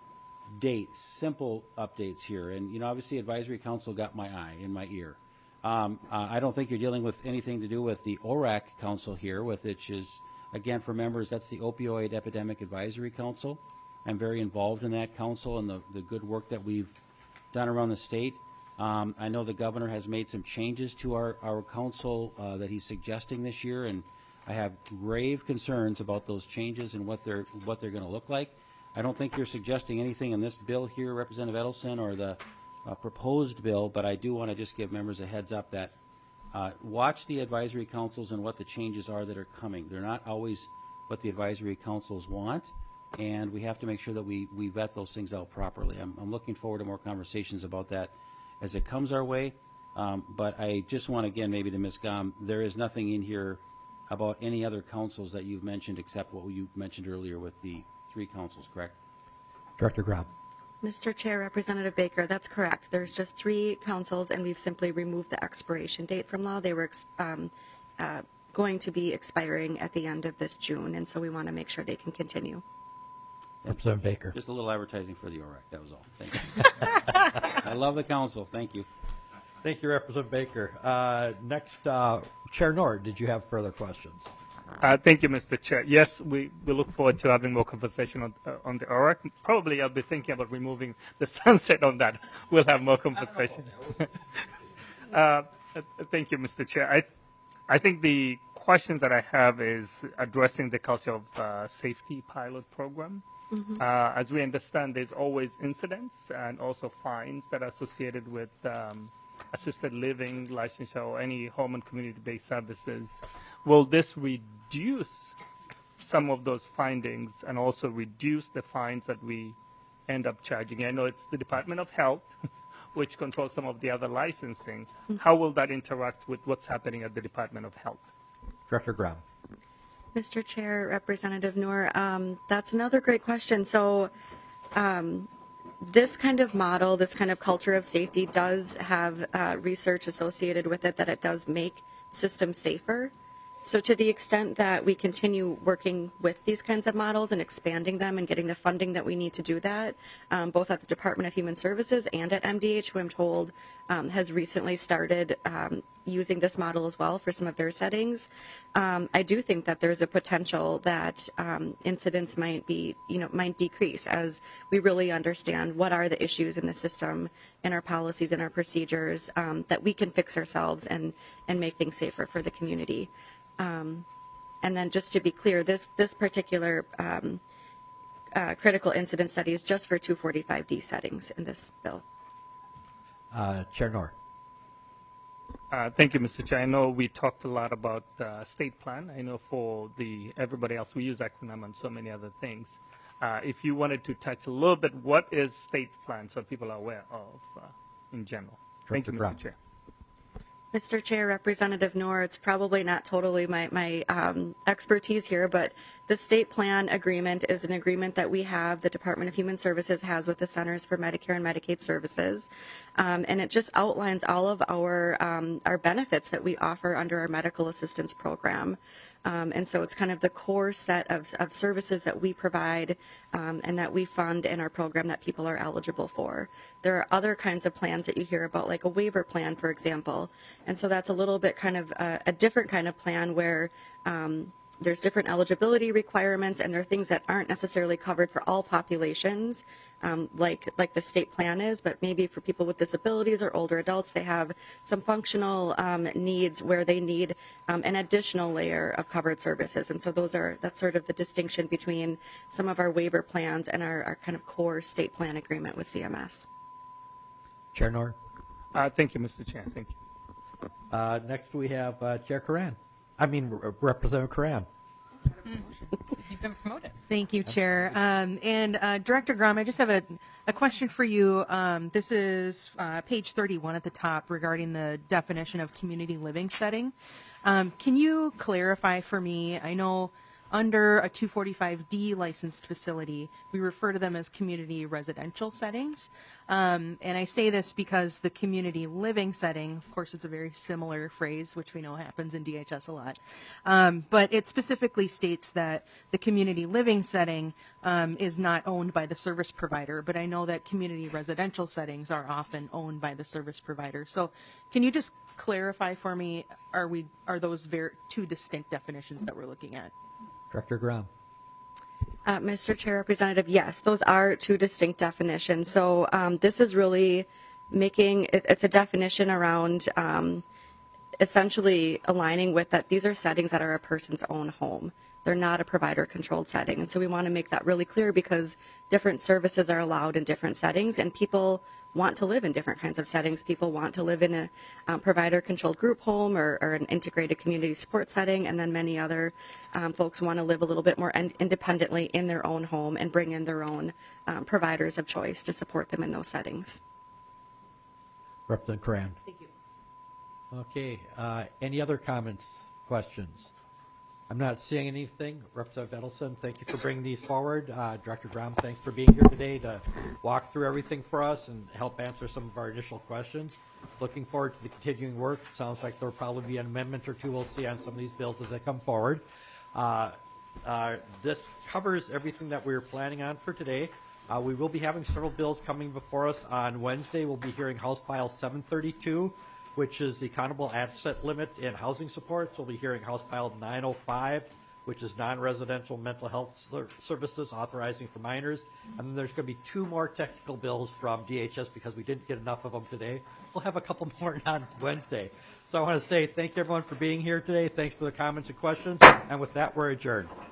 dates, simple updates here. And, you know, obviously advisory council got my eye and my ear. Um, uh, I don't think you're dealing with anything to do with the O R A C council here, with which is, again, for members, that's the Opioid Epidemic Advisory Council. I'm very involved in that council and the, the good work that we've done around the state. Um, I know the governor has made some changes to our, our council uh, that he's suggesting this year, and I have grave concerns about those changes and what they're what they're going to look like. I don't think you're suggesting anything in this bill here, Representative Edelson, or the uh, proposed bill, but I do want to just give members a heads up that uh, watch the advisory councils and what the changes are that are coming. They're not always what the advisory councils want, and we have to make sure that we, we vet those things out properly. I'm, I'm looking forward to more conversations about that as it comes our way. Um, but I just want, again, maybe to Miz Gom, there is nothing in here about any other councils that you've mentioned except what you mentioned earlier with the three councils, correct? Director Grom. Mister Chair, Representative Baker, that's correct. There's just three councils, and we've simply removed the expiration date from law. They were ex um, uh, going to be expiring at the end of this June, and so we want to make sure they can continue. Representative Baker. Just a little advertising for the O R A C, that was all. Thank you. I love the council. Thank you. Thank you, Representative Baker. Uh, next, uh, Chair Nord, did you have further questions? Uh, thank you, Mister Chair. Yes, we, we look forward to having more conversation on, uh, on the O R A C. Probably I'll be thinking about removing the sunset on that. We'll have more conversation. uh, thank you, Mister Chair. I, I think the question that I have is addressing the culture of uh, safety pilot program. Mm-hmm. uh, as we understand, there's always incidents and also fines that are associated with um, assisted living, licensure, or any home and community-based services. Will this reduce some of those findings and also reduce the fines that we end up charging? I know it's the Department of Health, which controls some of the other licensing. Mm-hmm. How will that interact with what's happening at the Department of Health? Director Graham. Mister Chair, Representative Noor, um, that's another great question. So um, this kind of model, this kind of culture of safety does have uh, research associated with it that it does make systems safer. So to the extent that we continue working with these kinds of models and expanding them and getting the funding that we need to do that, um, both at the Department of Human Services and at M D H, who I'm told um, has recently started um, using this model as well for some of their settings, um, I do think that there's a potential that um, incidents might be, you know, might decrease as we really understand what are the issues in the system, in our policies and our procedures, um, that we can fix ourselves and, and make things safer for the community. Um, and then just to be clear, this, this particular um, uh, critical incident study is just for two forty-five D settings in this bill. Uh, Chair Noor. Uh, thank you, Mister Chair. I know we talked a lot about uh, state plan. I know for the everybody else, we use acronym on so many other things. Uh, if you wanted to touch a little bit, what is state plan so people are aware of uh, in general? Thank you, Mister Chair. Mister Chair, Representative Noor, it's probably not totally my, my um, expertise here, but the state plan agreement is an agreement that we have, the Department of Human Services has with the Centers for Medicare and Medicaid Services. Um, and it just outlines all of our, um, our benefits that we offer under our medical assistance program. Um, and so it's kind of the core set of, of services that we provide um, and that we fund in our program that people are eligible for. There are other kinds of plans that you hear about, like a waiver plan, for example. And so that's a little bit kind of a, a different kind of plan where um, there's different eligibility requirements, and there are things that aren't necessarily covered for all populations, um, like like the state plan is, but maybe for people with disabilities or older adults, they have some functional um, needs where they need um, an additional layer of covered services. And so those are that's sort of the distinction between some of our waiver plans and our, our kind of core state plan agreement with C M S. Chair Noor. Uh, thank you, Mister Chair. Thank you. Uh, next we have uh, Chair Karan. I mean, R- Representative Karan. You've been promoted. Thank you, Chair. Um, and uh, Director Grom, I just have a, a question for you. Um, this is uh, page thirty-one at the top regarding the definition of community living setting. Um, can you clarify for me? I know under a two forty-five D licensed facility, we refer to them as community residential settings. Um, and I say this because the community living setting, of course, it's a very similar phrase, which we know happens in D H S a lot. Um, but it specifically states that the community living setting um, is not owned by the service provider. But I know that community residential settings are often owned by the service provider. So can you just clarify for me, are we are those ver- two distinct definitions that we're looking at? Director Grom. Uh, Mister Chair, Representative, yes, those are two distinct definitions. So um, this is really making, it, it's a definition around um, essentially aligning with that these are settings that are a person's own home. They're not a provider-controlled setting. And so we want to make that really clear because different services are allowed in different settings, and people want to live in different kinds of settings. People want to live in a um, provider-controlled group home or, or an integrated community support setting, and then many other um, folks want to live a little bit more in- independently in their own home and bring in their own um, providers of choice to support them in those settings. Representative Karan. Thank you. Okay. Uh, any other comments, questions? I'm not seeing anything. Representative Edelson, thank you for bringing these forward. Uh, Director Grom, thanks for being here today to walk through everything for us and help answer some of our initial questions. Looking forward to the continuing work. Sounds like there will probably be an amendment or two we'll see on some of these bills as they come forward. Uh, uh, this covers everything that we were planning on for today. Uh, we will be having several bills coming before us. On Wednesday, we'll be hearing House File seven thirty-two, which is the accountable asset limit in housing supports. We'll be hearing House File nine oh five, which is non-residential mental health ser- services authorizing for minors. And then there's going to be two more technical bills from D H S because we didn't get enough of them today. We'll have a couple more on Wednesday. So I want to say thank you everyone for being here today. Thanks for the comments and questions. And with that, we're adjourned.